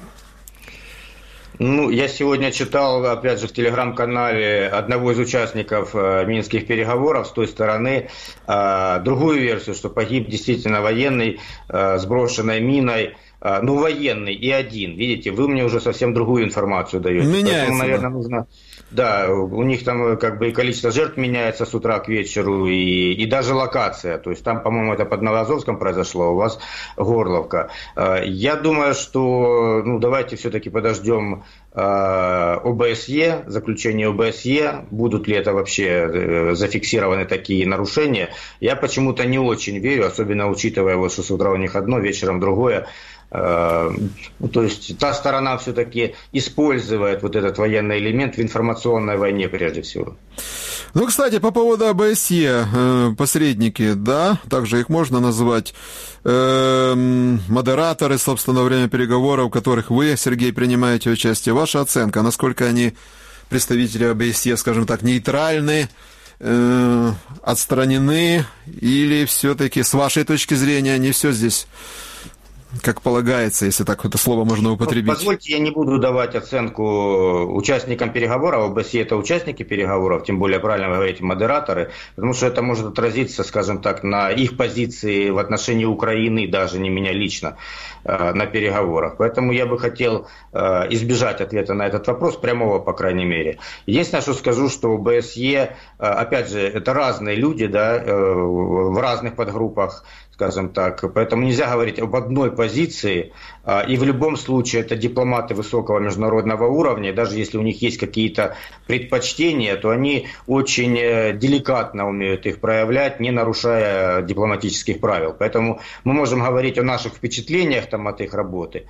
Ну, я сегодня читал, опять же, в телеграм-канале одного из участников э, минских переговоров с той стороны э, другую версию, что погиб действительно военный, э, сброшенной миной, э, ну, военный и один. Видите, вы мне уже совсем другую информацию даете. Меняется, поэтому, наверное, да. нужно... Да, у них там как бы и количество жертв меняется с утра к вечеру, и, и даже локация. То есть там, по-моему, это под Новоазовском произошло, у вас Горловка. Я думаю, что ну, давайте все-таки подождем ОБСЕ, заключение ОБСЕ, будут ли это вообще зафиксированы такие нарушения. Я почему-то не очень верю, особенно учитывая, вот, что с утра у них одно, вечером другое. То есть та сторона все-таки использует вот этот военный элемент в информационной войне прежде всего. Ну, кстати, по поводу ОБСЕ, посредники, да, также их можно назвать, модераторы, собственно, во время переговоров, в которых вы, Сергей, принимаете участие. Ваша оценка, насколько они, представители ОБСЕ, скажем так, нейтральны, отстранены, или все-таки, с вашей точки зрения, не все здесь как полагается, если так это слово можно употребить? Позвольте, я не буду давать оценку участникам переговоров. ОБСЕ это участники переговоров, тем более правильно вы говорите, модераторы, потому что это может отразиться, скажем так, на их позиции в отношении Украины, даже не меня лично, на переговорах. Поэтому я бы хотел избежать ответа на этот вопрос, прямого, по крайней мере. Единственное, что скажу, что ОБСЕ, опять же, это разные люди, да, в разных подгруппах, скажем так. Поэтому нельзя говорить об одной позиции. И в любом случае это дипломаты высокого международного уровня. Даже если у них есть какие-то предпочтения, то они очень деликатно умеют их проявлять, не нарушая дипломатических правил. Поэтому мы можем говорить о наших впечатлениях там, от их работы,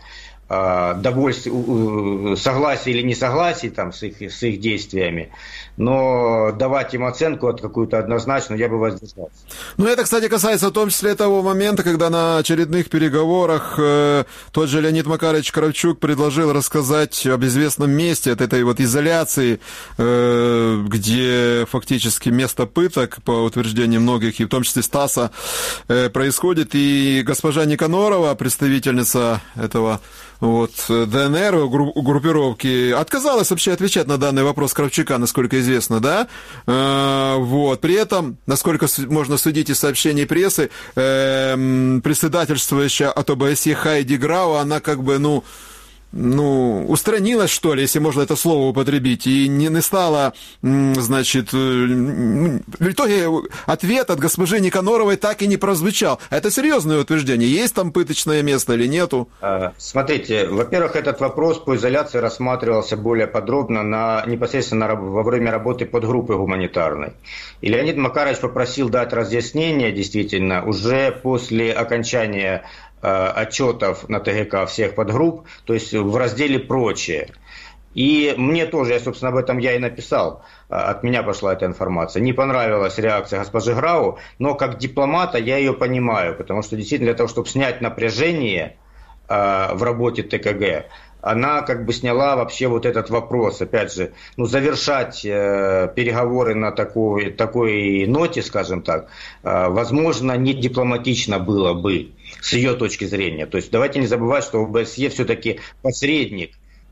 довольствие, согласие или несогласие там, с, их, с их действиями, но давать им оценку от какую-то однозначную я бы воздержался. Ну, это, кстати, касается в том числе того момента, когда на очередных переговорах э, тот же Леонид Макарович Кравчук предложил рассказать об известном месте, от этой вот изоляции, э, где фактически место пыток, по утверждению многих, и в том числе Стаса, э, происходит, и госпожа Никанорова, представительница этого вот, ДНР, группировки, отказалась вообще отвечать на данный вопрос Кравчука, насколько известно, да? Э, вот. При этом, насколько можно судить из сообщений прессы, э, председательствующая от ОБСЕ Хайди Грау, она как бы, ну, ну, устранилась, что ли, если можно это слово употребить, и не, не стала, значит, в итоге ответ от госпожи Никаноровой так и не прозвучал. Это серьезное утверждение. Есть там пыточное место или нету? Смотрите, во-первых, этот вопрос по изоляции рассматривался более подробно на, непосредственно во время работы подгруппы гуманитарной. И Леонид Макарович попросил дать разъяснение, действительно, уже после окончания отчетов на ТГК всех подгрупп, то есть в разделе «Прочее». И мне тоже, я, собственно, об этом я и написал, от меня пошла эта информация. Не понравилась реакция госпожи Грау, но как дипломата я ее понимаю, потому что действительно для того, чтобы снять напряжение в работе ТКГ, она как бы сняла вообще вот этот вопрос. Опять же, ну, завершать э, переговоры на такой, такой ноте, скажем так, э, возможно, не дипломатично было бы с ее точки зрения. То есть давайте не забывать, что ОБСЕ все-таки посредник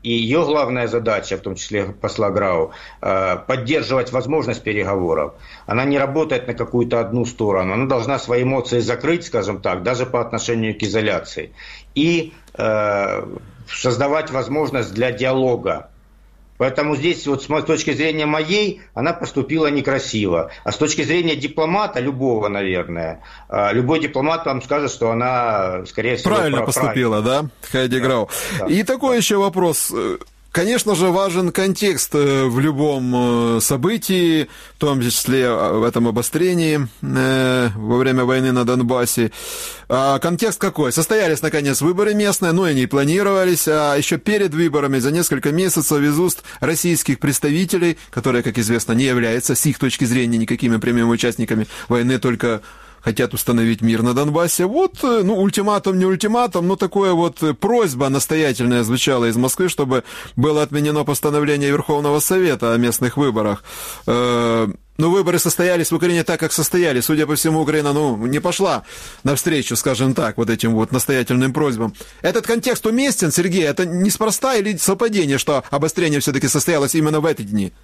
и ее главная задача, в том числе посла Грау, поддерживать возможность переговоров. Она не работает на какую-то одну сторону, она должна свои эмоции закрыть, скажем так, даже по отношению к изоляции, и создавать возможность для диалога. Поэтому здесь вот с точки зрения моей, она поступила некрасиво. А с точки зрения дипломата, любого, наверное, любой дипломат вам скажет, что она, скорее всего, правильно прав... поступила, да, Хайди Грау? Да, да. И такой еще вопрос. Конечно же, важен контекст в любом событии, в том числе в этом обострении во время войны на Донбассе. А контекст какой? Состоялись, наконец, выборы местные, но и не планировались, а еще перед выборами за несколько месяцев из уст российских представителей, которые, как известно, не являются, с их точки зрения, никакими прямыми участниками войны, только хотят установить мир на Донбассе. Вот, ну, ультиматум, не ультиматум, но такое вот просьба настоятельная звучала из Москвы, чтобы было отменено постановление Верховного Совета о местных выборах. Э, ну, выборы состоялись в Украине так, как состоялись. Судя по всему, Украина, ну, не пошла навстречу, скажем так, вот этим вот настоятельным просьбам. Этот контекст уместен, Сергей? Это неспроста или совпадение, что обострение все-таки состоялось именно в эти дни?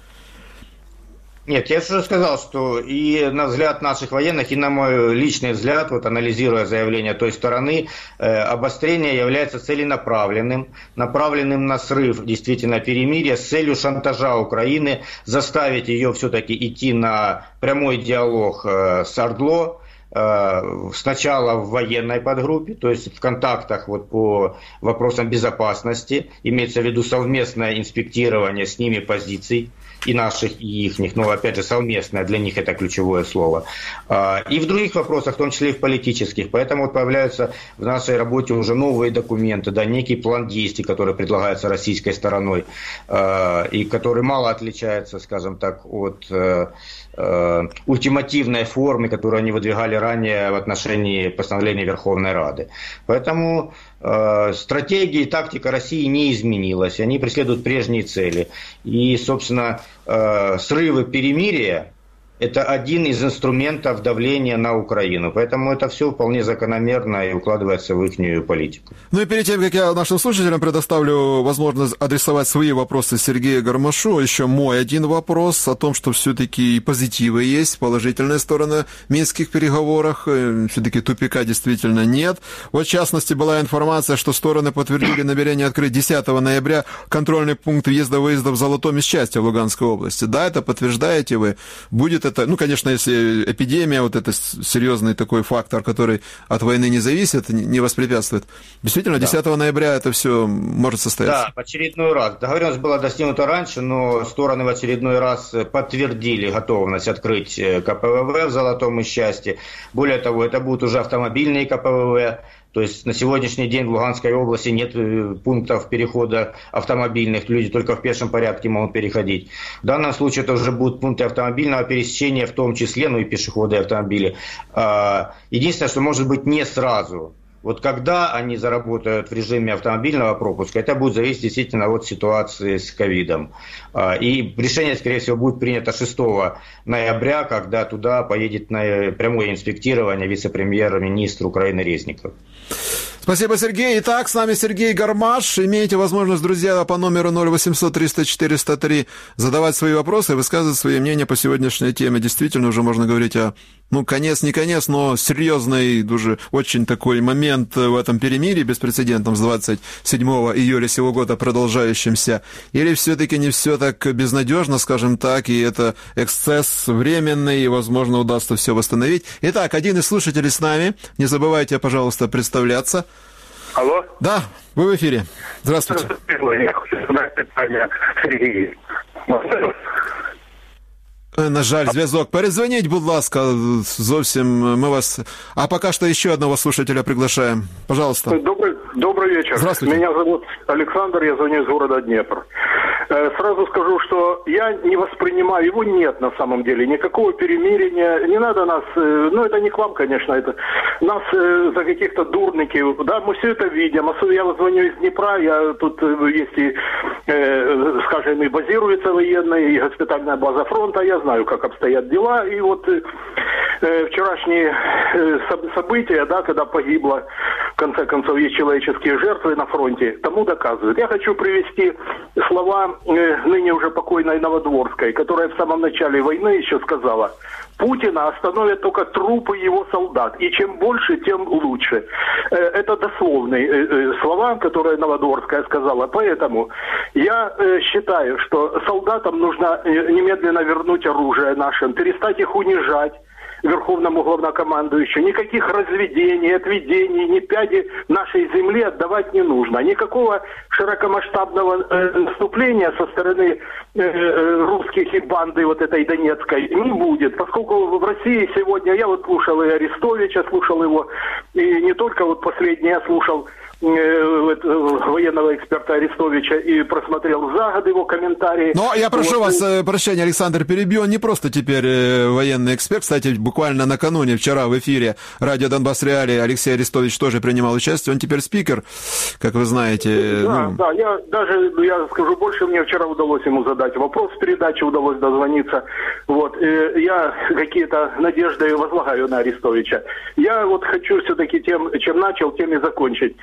Нет, я уже сказал, что и на взгляд наших военных, и на мой личный взгляд, вот анализируя заявление той стороны, э, обострение является целенаправленным, направленным на срыв действительно перемирия с целью шантажа Украины, заставить ее все-таки идти на прямой диалог э, с Ордло, э, сначала в военной подгруппе, то есть в контактах вот по вопросам безопасности, имеется в виду совместное инспектирование с ними позиций, и наших, и ихних, но, опять же, совместное, для них это ключевое слово. И в других вопросах, в том числе и в политических. Поэтому вот появляются в нашей работе уже новые документы, да, некий план действий, который предлагается российской стороной, и который мало отличается, скажем так, от ультимативной формы, которую они выдвигали ранее в отношении постановления Верховной Рады. Поэтому э, стратегия и тактика России не изменилась, они преследуют прежние цели. И, собственно, э, срывы перемирия – это один из инструментов давления на Украину. Поэтому это все вполне закономерно и укладывается в их политику. Ну и перед тем, как я нашим слушателям предоставлю возможность адресовать свои вопросы Сергею Гармашу, еще мой один вопрос о том, что все-таки и позитивы есть, положительные стороны в минских переговорах, все-таки тупика действительно нет. Вот в частности была информация, что стороны подтвердили намерение открыть десятого ноября контрольный пункт въезда-выезда в Золотом Исчастье в Луганской области. Да, это подтверждаете вы? Будет это, ну, конечно, если эпидемия, вот это серьезный такой фактор, который от войны не зависит, не воспрепятствует. Действительно, десятого ноября это все может состояться. Да, в очередной раз. Договоренность была достигнута раньше, но стороны в очередной раз подтвердили готовность открыть ка пэ вэ вэ в Золотом Исчастье. Более того, это будут уже автомобильные ка пэ вэ вэ. То есть на сегодняшний день в Луганской области нет пунктов перехода автомобильных, люди только в пешем порядке могут переходить. В данном случае это уже будут пункты автомобильного пересечения, в том числе, ну и пешеходы и автомобили. Единственное, что может быть не сразу. Вот когда они заработают в режиме автомобильного пропуска, это будет зависеть действительно от ситуации с ковидом. И решение, скорее всего, будет принято шестого ноября, когда туда поедет на прямое инспектирование вице-премьер-министр Украины Резников. Спасибо, Сергей. Итак, с нами Сергей Гармаш. Имеете возможность, друзья, по номеру ноль восемьсот триста четыреста три задавать свои вопросы и высказывать свои мнения по сегодняшней теме. Действительно, уже можно говорить о, ну, конец, не конец, но серьезный, уже очень такой момент в этом перемирии беспрецедентном с двадцать седьмого июля сего года продолжающимся. Или все-таки не все так безнадежно, скажем так, и это эксцесс временный, и, возможно, удастся все восстановить. Итак, один из слушателей с нами. Не забывайте, пожалуйста, представляться. Алло? Да, вы в эфире. Здравствуйте. Я хочу задать питання Сергію. На жаль, зв'язок. Перезвоніть, будь ласка, зовсім ми вас... А пока что еще одного слушателя приглашаем. Пожалуйста. Добрый, добрый вечер. Здравствуйте. Меня зовут Александр, я звоню из города Днепр. Сразу скажу, что я не воспринимаю, его нет на самом деле, никакого перемирия, не надо нас, ну это не к вам, конечно, это нас за каких-то дурников, да, мы все это видим, особенно я вот звоню из Днепра, я тут есть и, скажем, и базируется военная, и госпитальная база фронта, я знаю, как обстоят дела, и вот вчерашние события, да, когда погибло в конце концов, есть человеческие жертвы на фронте, тому доказывают. Я хочу привести слова э, ныне уже покойной Новодворской, которая в самом начале войны еще сказала: Путина остановят только трупы его солдат, и чем больше, тем лучше. Э, это дословные э, э, слова, которые Новодворская сказала. Поэтому я э, считаю, что солдатам нужно э, немедленно вернуть оружие нашим, перестать их унижать верховному главнокомандующему. Никаких разведений, отведений, ни пяди нашей земли отдавать не нужно. Никакого широкомасштабного э, наступления со стороны э, русских и банды вот этой донецкой не будет. Поскольку в России сегодня, я вот слушал и Арестовича, слушал его, и не только вот последний, я слушал военного эксперта Арестовича и просмотрел за год его комментарии. Но я прошу вот. вас прощения, Александр, перебью. Он не просто теперь военный эксперт. Кстати, буквально накануне, вчера в эфире радио Донбасс Реалии Алексей Арестович тоже принимал участие. Он теперь спикер, как вы знаете. Да, ну... да, я даже, я скажу больше, мне вчера удалось ему задать вопрос в передаче, удалось дозвониться. Вот, я какие-то надежды возлагаю на Арестовича. Я вот хочу все-таки тем, чем начал, тем и закончить.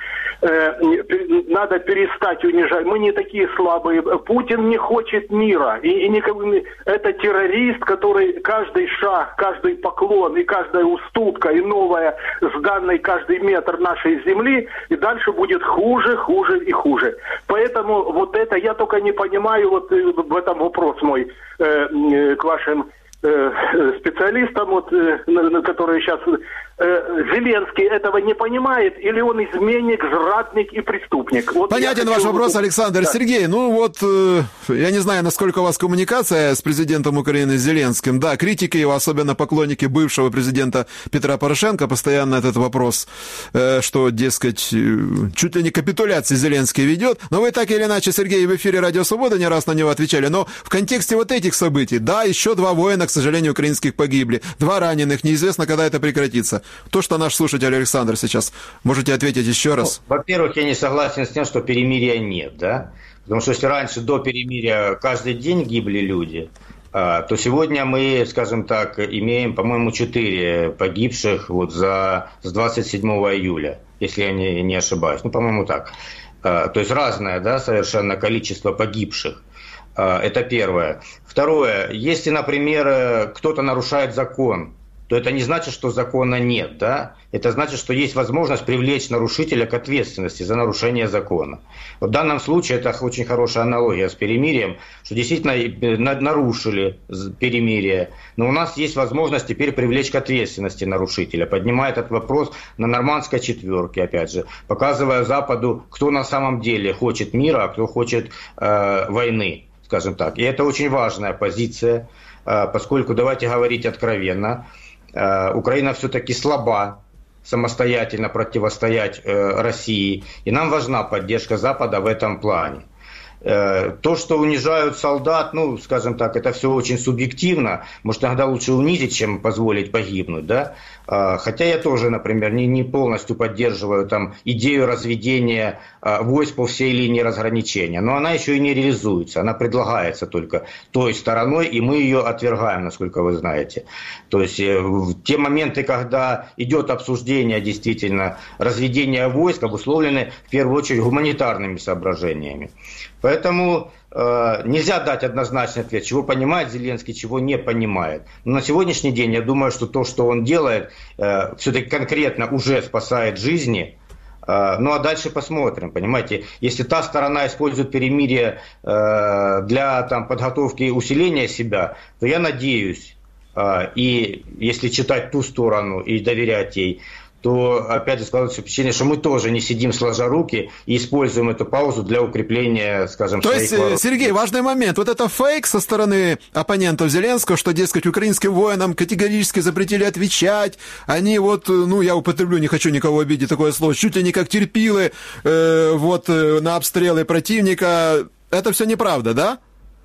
Надо перестать унижать. Мы не такие слабые. Путин не хочет мира. И, и никого, это террорист, который каждый шаг, каждый поклон и каждая уступка и новая сданный каждый метр нашей земли, и дальше будет хуже, хуже и хуже. Поэтому вот это я только не понимаю, вот в этом вопрос мой э, к вашим специалистам, вот, которые сейчас... Зеленский этого не понимает, или он изменник, зрадник и преступник? Вот понятен ваш хочу... вопрос, Александр. Да. Сергей, ну вот, я не знаю, насколько у вас коммуникация с президентом Украины Зеленским. Да, критики его, особенно поклонники бывшего президента Петра Порошенко, постоянно этот вопрос, что, дескать, чуть ли не капитуляции Зеленский ведет. Но вы так или иначе, Сергей, в эфире Радио Свобода не раз на него отвечали. Но в контексте вот этих событий, да, еще два воина, к сожалению, украинских погибли, два раненых, неизвестно, когда это прекратится. То, что наш слушатель Александр сейчас, можете ответить еще раз? Ну, во-первых, я не согласен с тем, что перемирия нет, да? Потому что если раньше до перемирия каждый день гибли люди, то сегодня мы, скажем так, имеем, по-моему, четыре погибших вот за, с двадцать седьмого июля, если я не, не ошибаюсь. Ну, по-моему, так. То есть разное, да, совершенно количество погибших. Это первое. Второе. Если, например, кто-то нарушает закон, то это не значит, что закона нет, да? Это значит, что есть возможность привлечь нарушителя к ответственности за нарушение закона. В данном случае это очень хорошая аналогия с перемирием, что действительно нарушили перемирие, но у нас есть возможность теперь привлечь к ответственности нарушителя, поднимая этот вопрос на нормандской четверке, опять же, показывая Западу, кто на самом деле хочет мира, а кто хочет э, войны, скажем так. И это очень важная позиция, э, поскольку, давайте говорить откровенно, Украина все-таки слаба самостоятельно противостоять э, России, и нам важна поддержка Запада в этом плане. Э, то, что унижают солдат, ну, скажем так, это все очень субъективно. Может, иногда лучше унизить, чем позволить погибнуть, да? Э, хотя я тоже, например, не, не полностью поддерживаю там идею разведения э, войск по всей линии разграничения, но она еще и не реализуется, она предлагается только той стороной, и мы ее отвергаем, насколько вы знаете. То есть э, в те моменты, когда идет обсуждение действительно разведения войск, обусловлены в первую очередь гуманитарными соображениями. Поэтому э, нельзя дать однозначный ответ, чего понимает Зеленский, чего не понимает. Но на сегодняшний день я думаю, что то, что он делает, э, все-таки конкретно уже спасает жизни. Э, ну а дальше посмотрим, понимаете. Если та сторона использует перемирие э, для там, подготовки и усиления себя, то я надеюсь, э, и если читать ту сторону и доверять ей, то опять же складывается впечатление, что мы тоже не сидим сложа руки и используем эту паузу для укрепления, скажем, то своих есть, вооружений. Сергей, важный момент. Вот это фейк со стороны оппонентов Зеленского, что, дескать, украинским воинам категорически запретили отвечать. Они вот, ну, я употреблю, не хочу никого обидеть такое слово, чуть ли не как терпилы э, вот, э, на обстрелы противника. Это все неправда, да?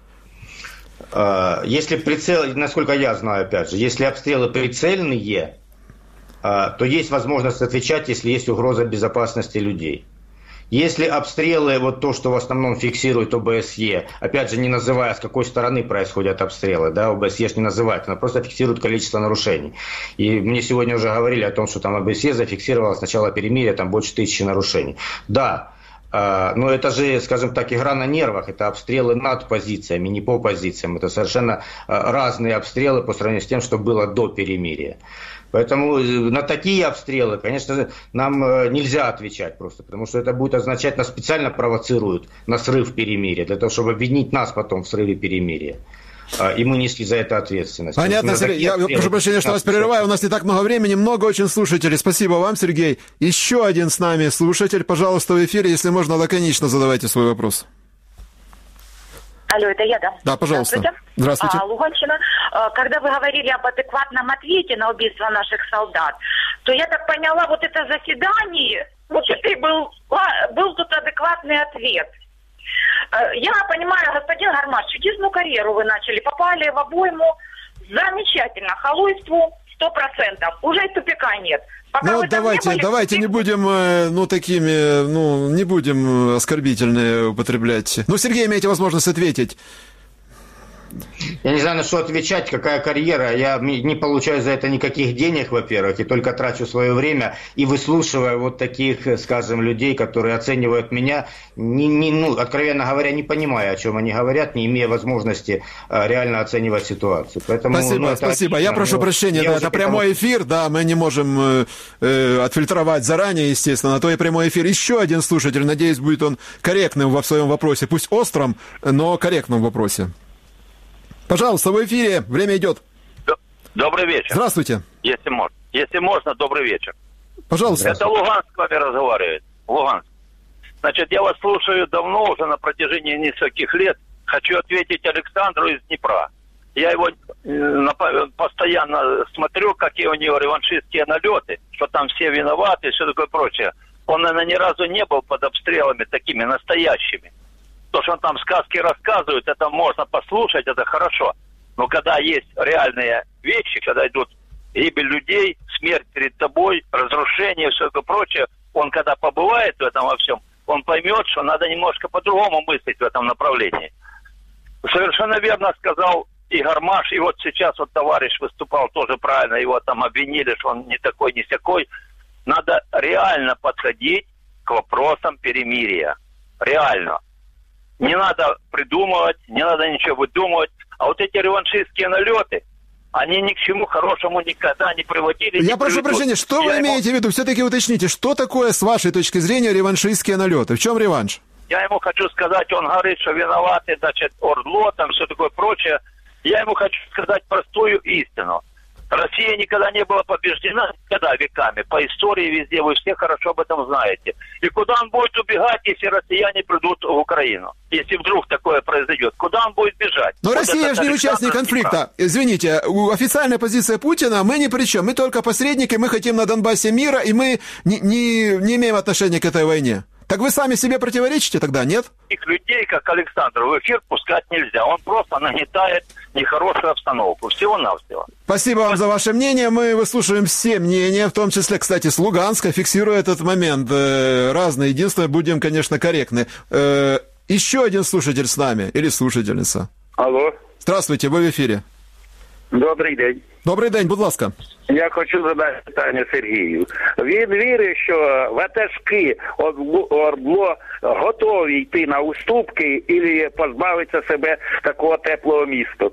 Если прицел, насколько я знаю, опять же, если обстрелы прицельные, то есть возможность отвечать, если есть угроза безопасности людей. Если обстрелы, вот то, что в основном фиксирует ОБСЕ, опять же, не называя, с какой стороны происходят обстрелы, да, ОБСЕ ж не называет, она просто фиксирует количество нарушений. И мне сегодня уже говорили о том, что там ОБСЕ зафиксировало с начала перемирия там больше тысячи нарушений. Да, э, но это же, скажем так, игра на нервах, это обстрелы над позициями, не по позициям. Это совершенно э, разные обстрелы по сравнению с тем, что было до перемирия. Поэтому на такие обстрелы, конечно, нам нельзя отвечать просто, потому что это будет означать, нас специально провоцируют на срыв перемирия, для того, чтобы обвинить нас потом в срыве перемирия. И мы несли за это ответственность. Понятно, Сергей. Я прошу прощения, что вас прерываю. У нас не так много времени, много очень слушателей. Спасибо вам, Сергей. Еще один с нами слушатель. Пожалуйста, в эфире, если можно, лаконично задавайте свой вопрос. Алло, это я, да? Да, пожалуйста. Здравствуйте. Здравствуйте. А, Луганщина. Когда вы говорили об адекватном ответе на убийство наших солдат, то я так поняла, вот это заседание, вот это и был, был тут адекватный ответ. Я понимаю, господин Гармаш, чудесную карьеру вы начали, попали в обойму, замечательно, халуйству сто процентов, уже и тупика нет. Пока ну, давайте, не были... давайте не будем, ну, такими, ну, не будем оскорбительные употреблять. Ну, Сергей, имеете возможность ответить. Я не знаю, на что отвечать, какая карьера. Я не получаю за это никаких денег, во-первых, и только трачу свое время и выслушиваю вот таких, скажем, людей, которые оценивают меня, не, не, ну, откровенно говоря, не понимая, о чем они говорят, не имея возможности а, реально оценивать ситуацию. Поэтому, спасибо, ну, спасибо. Отлично. Я прошу Но прощения, да, это прямой эфир, да, мы не можем э, э, отфильтровать заранее, естественно, на то и прямой эфир. Еще один слушатель, надеюсь, будет он корректным в своем вопросе, пусть острым, но корректным в вопросе. Пожалуйста, в эфире. Время идет. Добрый вечер. Здравствуйте. Если можно. Если можно, добрый вечер. Пожалуйста. Это Луганск с вами разговаривает. Луганск. Значит, я вас слушаю давно, уже на протяжении нескольких лет. Хочу ответить Александру из Днепра. Я его постоянно смотрю, какие у него реваншистские налеты, что там все виноваты и все такое прочее. Он, наверное, ни разу не был под обстрелами такими настоящими. То, что он там сказки рассказывает, это можно послушать, это хорошо. Но когда есть реальные вещи, когда идут гибель людей, смерть перед тобой, разрушение и все такое прочее, он когда побывает в этом во всем, он поймет, что надо немножко по-другому мыслить в этом направлении. Совершенно верно сказал и Гармаш, и вот сейчас вот товарищ выступал тоже правильно, его там обвинили, что он не такой, не сякой. Надо реально подходить к вопросам перемирия. Реально. Не надо придумывать, не надо ничего выдумывать. А вот эти реваншистские налеты, они ни к чему хорошему никогда не приводили. Я не прошу приведут. прощения, что Я вы имеете ему... в виду? Все-таки уточните, что такое, с вашей точки зрения, реваншистские налеты? В чем реванш? Я ему хочу сказать, он говорит, что виноваты, значит, Ордло, там все такое прочее. Я ему хочу сказать простую истину. Россия никогда не была побеждена, никогда веками. По истории везде, вы все хорошо об этом знаете. И куда он будет убегать, если россияне придут в Украину? Если вдруг такое произойдет, куда он будет бежать? Но вот Россия же не участник конфликта. Извините, официальная позиция Путина, мы ни при чем. Мы только посредники, мы хотим на Донбассе мира, и мы не, не, не имеем отношения к этой войне. Так вы сами себе противоречите тогда, нет? Таких людей, как Александр, в эфир пускать нельзя. Он просто нагнетает нехорошую обстановку. Всего-навсего. Спасибо вам за ваше мнение. Мы выслушиваем все мнения, в том числе, кстати, с Луганска, фиксируя этот момент. Разные. Единственное, будем, конечно, корректны. Еще один слушатель с нами, или слушательница. Алло. Здравствуйте, вы в ефірі. Добрий день. Добрий день, будь ласка. Я хочу задати питання Сергію. Він вірить, що ватажки Ордло готові йти на уступки і позбавитися себе такого теплого міста.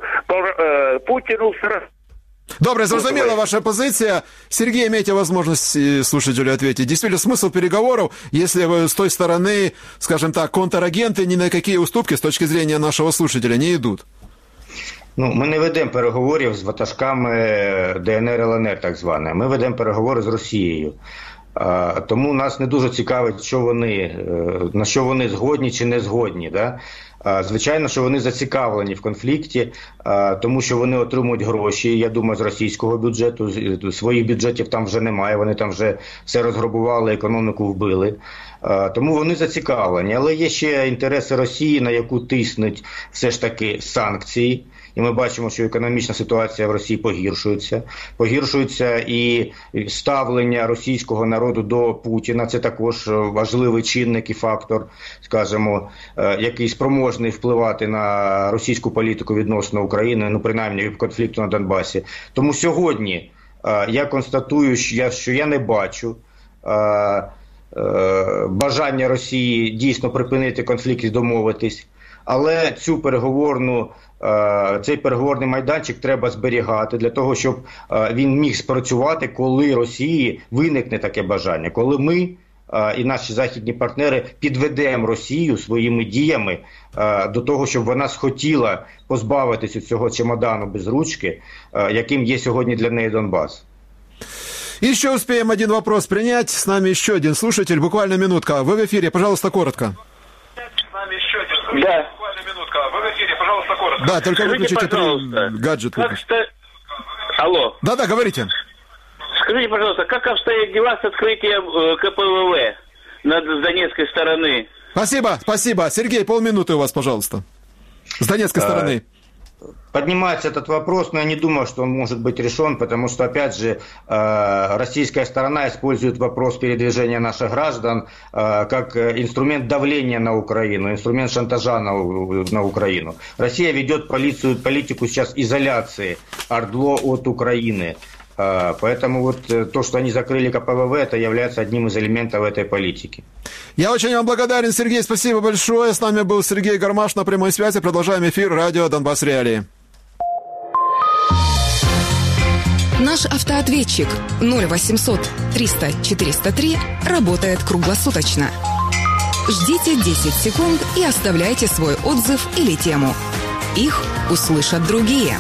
Путіну все... Добре, зрозумела ваша позиция. Сергей, имеете возможность слушателю ответить. Действительно, смысл переговоров, если вы с той стороны, скажем так, контрагенты ни на какие уступки с точки зрения нашего слушателя не идут? Ну, ми не ведемо переговорів з ватажками ДНР, ЛНР, так зване. Ми ведемо переговори з Росією. А, тому нас не дуже цікавить, що вони, на що вони згодні чи не згодні. Да? А, звичайно, що вони зацікавлені в конфлікті, а, тому що вони отримують гроші, я думаю, з російського бюджету. Своїх бюджетів там вже немає, вони там вже все розграбували, економіку вбили. А, тому вони зацікавлені. Але є ще інтереси Росії, на яку тиснуть все ж таки санкції. і ми бачимо, що економічна ситуація в Росії погіршується. Погіршується і ставлення російського народу до Путіна. Це також важливий чинник і фактор, скажімо, який спроможний впливати на російську політику відносно України, ну принаймні в конфлікту на Донбасі. Тому сьогодні я констатую, що я, що я не бачу бажання Росії дійсно припинити конфлікт і домовитись, але цю переговорну, цей переговорний майданчик треба зберігати для того, щоб він міг спрацювати, коли Росії виникне таке бажання, коли ми і наші західні партнери підведемо Росію своїми діями до того, щоб вона схотіла позбавитися цього чемодану без ручки, яким є сьогодні для неї Донбас. Еще успеем один вопрос принять. С нами еще один слушатель. Буквально минутка. Вы в эфире, пожалуйста, коротко. С нами еще один слушатель. Да. Буквально минутка. Вы в эфире, пожалуйста, коротко. Да, только Скажите, выключите пожалуйста, гаджет. Как ста... Алло. Да-да, говорите. Скажите, пожалуйста, как обстоят дела с открытием э, ка пэ вэ вэ над, с донецкой стороны? Спасибо, спасибо. Сергей, полминуты у вас, пожалуйста. С донецкой стороны. Поднимается этот вопрос, но я не думаю, что он может быть решен, потому что, опять же, российская сторона использует вопрос передвижения наших граждан как инструмент давления на Украину, инструмент шантажа на, на Украину. Россия ведет полицию, политику сейчас изоляции ОРДЛО от Украины. Поэтому вот то, что они закрыли ка пэ вэ вэ, это является одним из элементов этой политики. Я очень вам благодарен, Сергей, спасибо большое. С нами был Сергей Гармаш на прямой связи. Продолжаем эфир радио «Донбасс Реалии». Наш автоответчик ноль восемьсот триста четыреста три работает круглосуточно. Ждите десять секунд и оставляйте свой отзыв или тему. Их услышат другие.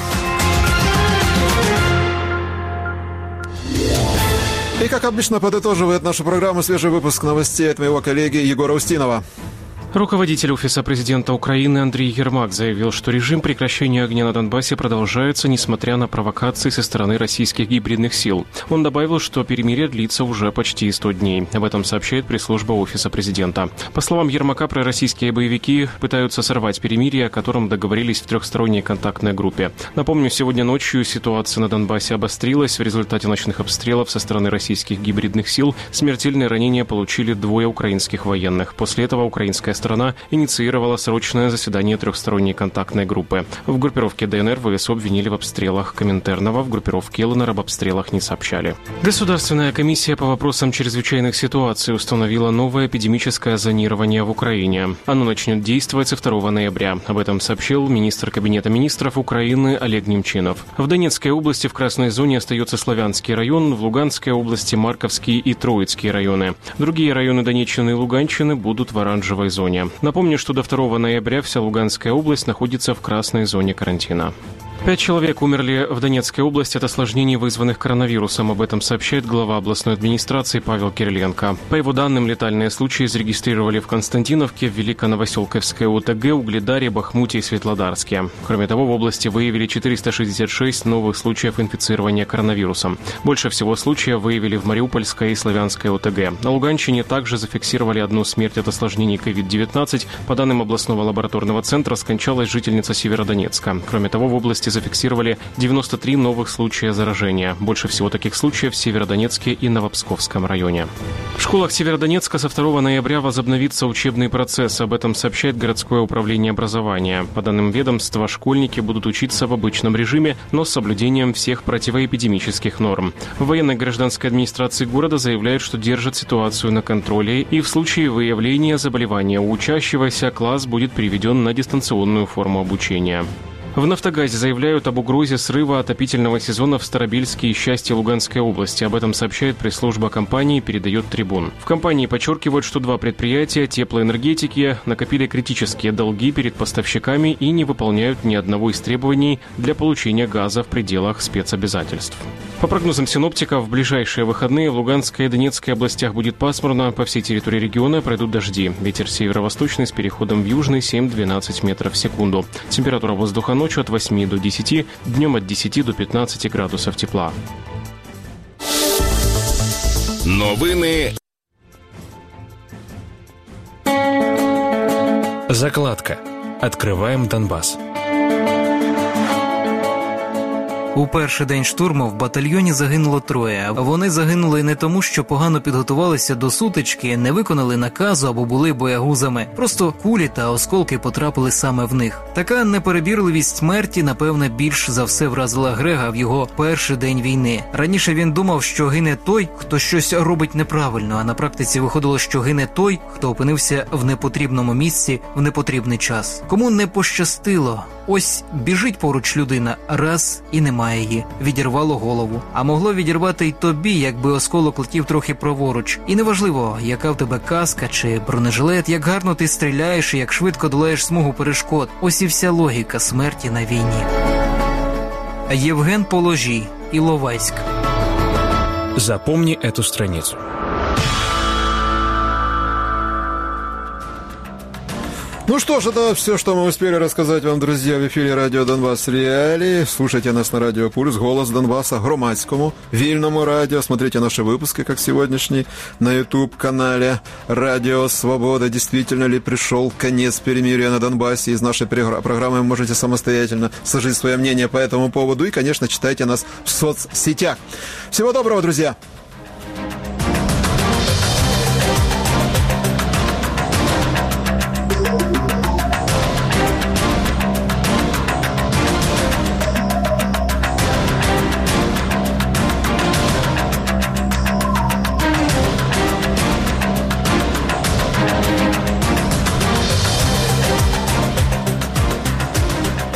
И, как обычно, подытоживает нашу программу свежий выпуск новостей от моего коллеги Егора Устинова. Руководитель Офиса президента Украины Андрей Ермак заявил, что режим прекращения огня на Донбассе продолжается, несмотря на провокации со стороны российских гибридных сил. Он добавил, что перемирие длится уже почти сто дней. Об этом сообщает пресс-служба Офиса президента. По словам Ермака, пророссийские боевики пытаются сорвать перемирие, о котором договорились в трехсторонней контактной группе. Напомню, сегодня ночью ситуация на Донбассе обострилась. В результате ночных обстрелов со стороны российских гибридных сил смертельные ранения получили двое украинских военных. После этого украинская сторона Страна инициировала срочное заседание трехсторонней контактной группы. В группировке дэ эн эр вэ эс обвинили в обстрелах Коминтернова, в группировке эл эн эр об обстрелах не сообщали. Государственная комиссия по вопросам чрезвычайных ситуаций установила новое эпидемическое зонирование в Украине. Оно начнет действовать со второго ноября. Об этом сообщил министр Кабинета министров Украины Олег Немчинов. В Донецкой области в красной зоне остается Славянский район, в Луганской области Марковский и Троицкий районы. Другие районы Донеччины и Луганщины будут в оранжевой зоне. Напомню, что до второго ноября вся Луганская область находится в красной зоне карантина. Пять человек умерли в Донецкой области от осложнений, вызванных коронавирусом. Об этом сообщает глава областной администрации Павел Кириленко. По его данным, летальные случаи зарегистрировали в Константиновке, в Великоновоселковской о тэ гэ, Угледаре, Бахмуте и Светлодарске. Кроме того, в области выявили четыреста шестьдесят шесть новых случаев инфицирования коронавирусом. Больше всего случаев выявили в Мариупольской и Славянской о тэ гэ. На Луганщине также зафиксировали одну смерть от осложнений ковид девятнадцать. По данным областного лабораторного центра, скончалась жительница Северодонецка. Кроме того, в области зафиксировали девяносто три новых случая заражения. Больше всего таких случаев в Северодонецке и Новопсковском районе. В школах Северодонецка со второго ноября возобновится учебный процесс. Об этом сообщает городское управление образования. По данным ведомства, школьники будут учиться в обычном режиме, но с соблюдением всех противоэпидемических норм. В военной гражданской администрации города заявляют, что держат ситуацию на контроле, и в случае выявления заболевания у учащегося класс будет переведен на дистанционную форму обучения. В «Нафтогазе» заявляют об угрозе срыва отопительного сезона в Старобельске и Счастье Луганской области. Об этом сообщает пресс-служба компании, передает «Трибун». В компании подчеркивают, что два предприятия теплоэнергетики накопили критические долги перед поставщиками и не выполняют ни одного из требований для получения газа в пределах спецобязательств. По прогнозам синоптиков, в ближайшие выходные в Луганской и Донецкой областях будет пасмурно. По всей территории региона пройдут дожди. Ветер северо-восточный с переходом в южный семь-двенадцать метров в секунду. Температура воздуха ночью от восьми до десяти, днем от десяти до пятнадцати градусов тепла. Новини. Закладка. Открываем Донбасс. У перший день штурму в батальйоні загинуло троє. Вони загинули не тому, що погано підготувалися до сутички, не виконали наказу або були боягузами. Просто кулі та осколки потрапили саме в них. Така неперебірливість смерті, напевне, більш за все вразила Грега в його перший день війни. Раніше він думав, що гине той, хто щось робить неправильно, а на практиці виходило, що гине той, хто опинився в непотрібному місці в непотрібний час. Кому не пощастило, ось біжить поруч людина, раз і немає її. Відірвало голову. А могло відірвати й тобі, якби осколок летів трохи праворуч. І неважливо, яка в тебе каска чи бронежилет, як гарно ти стріляєш і як швидко долаєш смугу перешкод. Ось і вся логіка смерті на війні. Євген Положій, Іловайськ. Запомни эту страницу. Ну что ж, это все, что мы успели рассказать вам, друзья, в эфире радио Донбасс Реалии. Слушайте нас на радио Пульс, голос Донбасса, громадскому, вильному радио. Смотрите наши выпуски, как сегодняшний, на YouTube-канале Радио Свобода. Действительно ли пришел конец перемирия на Донбассе? Из нашей программы вы можете самостоятельно сложить свое мнение по этому поводу. И, конечно, читайте нас в соцсетях. Всего доброго, друзья!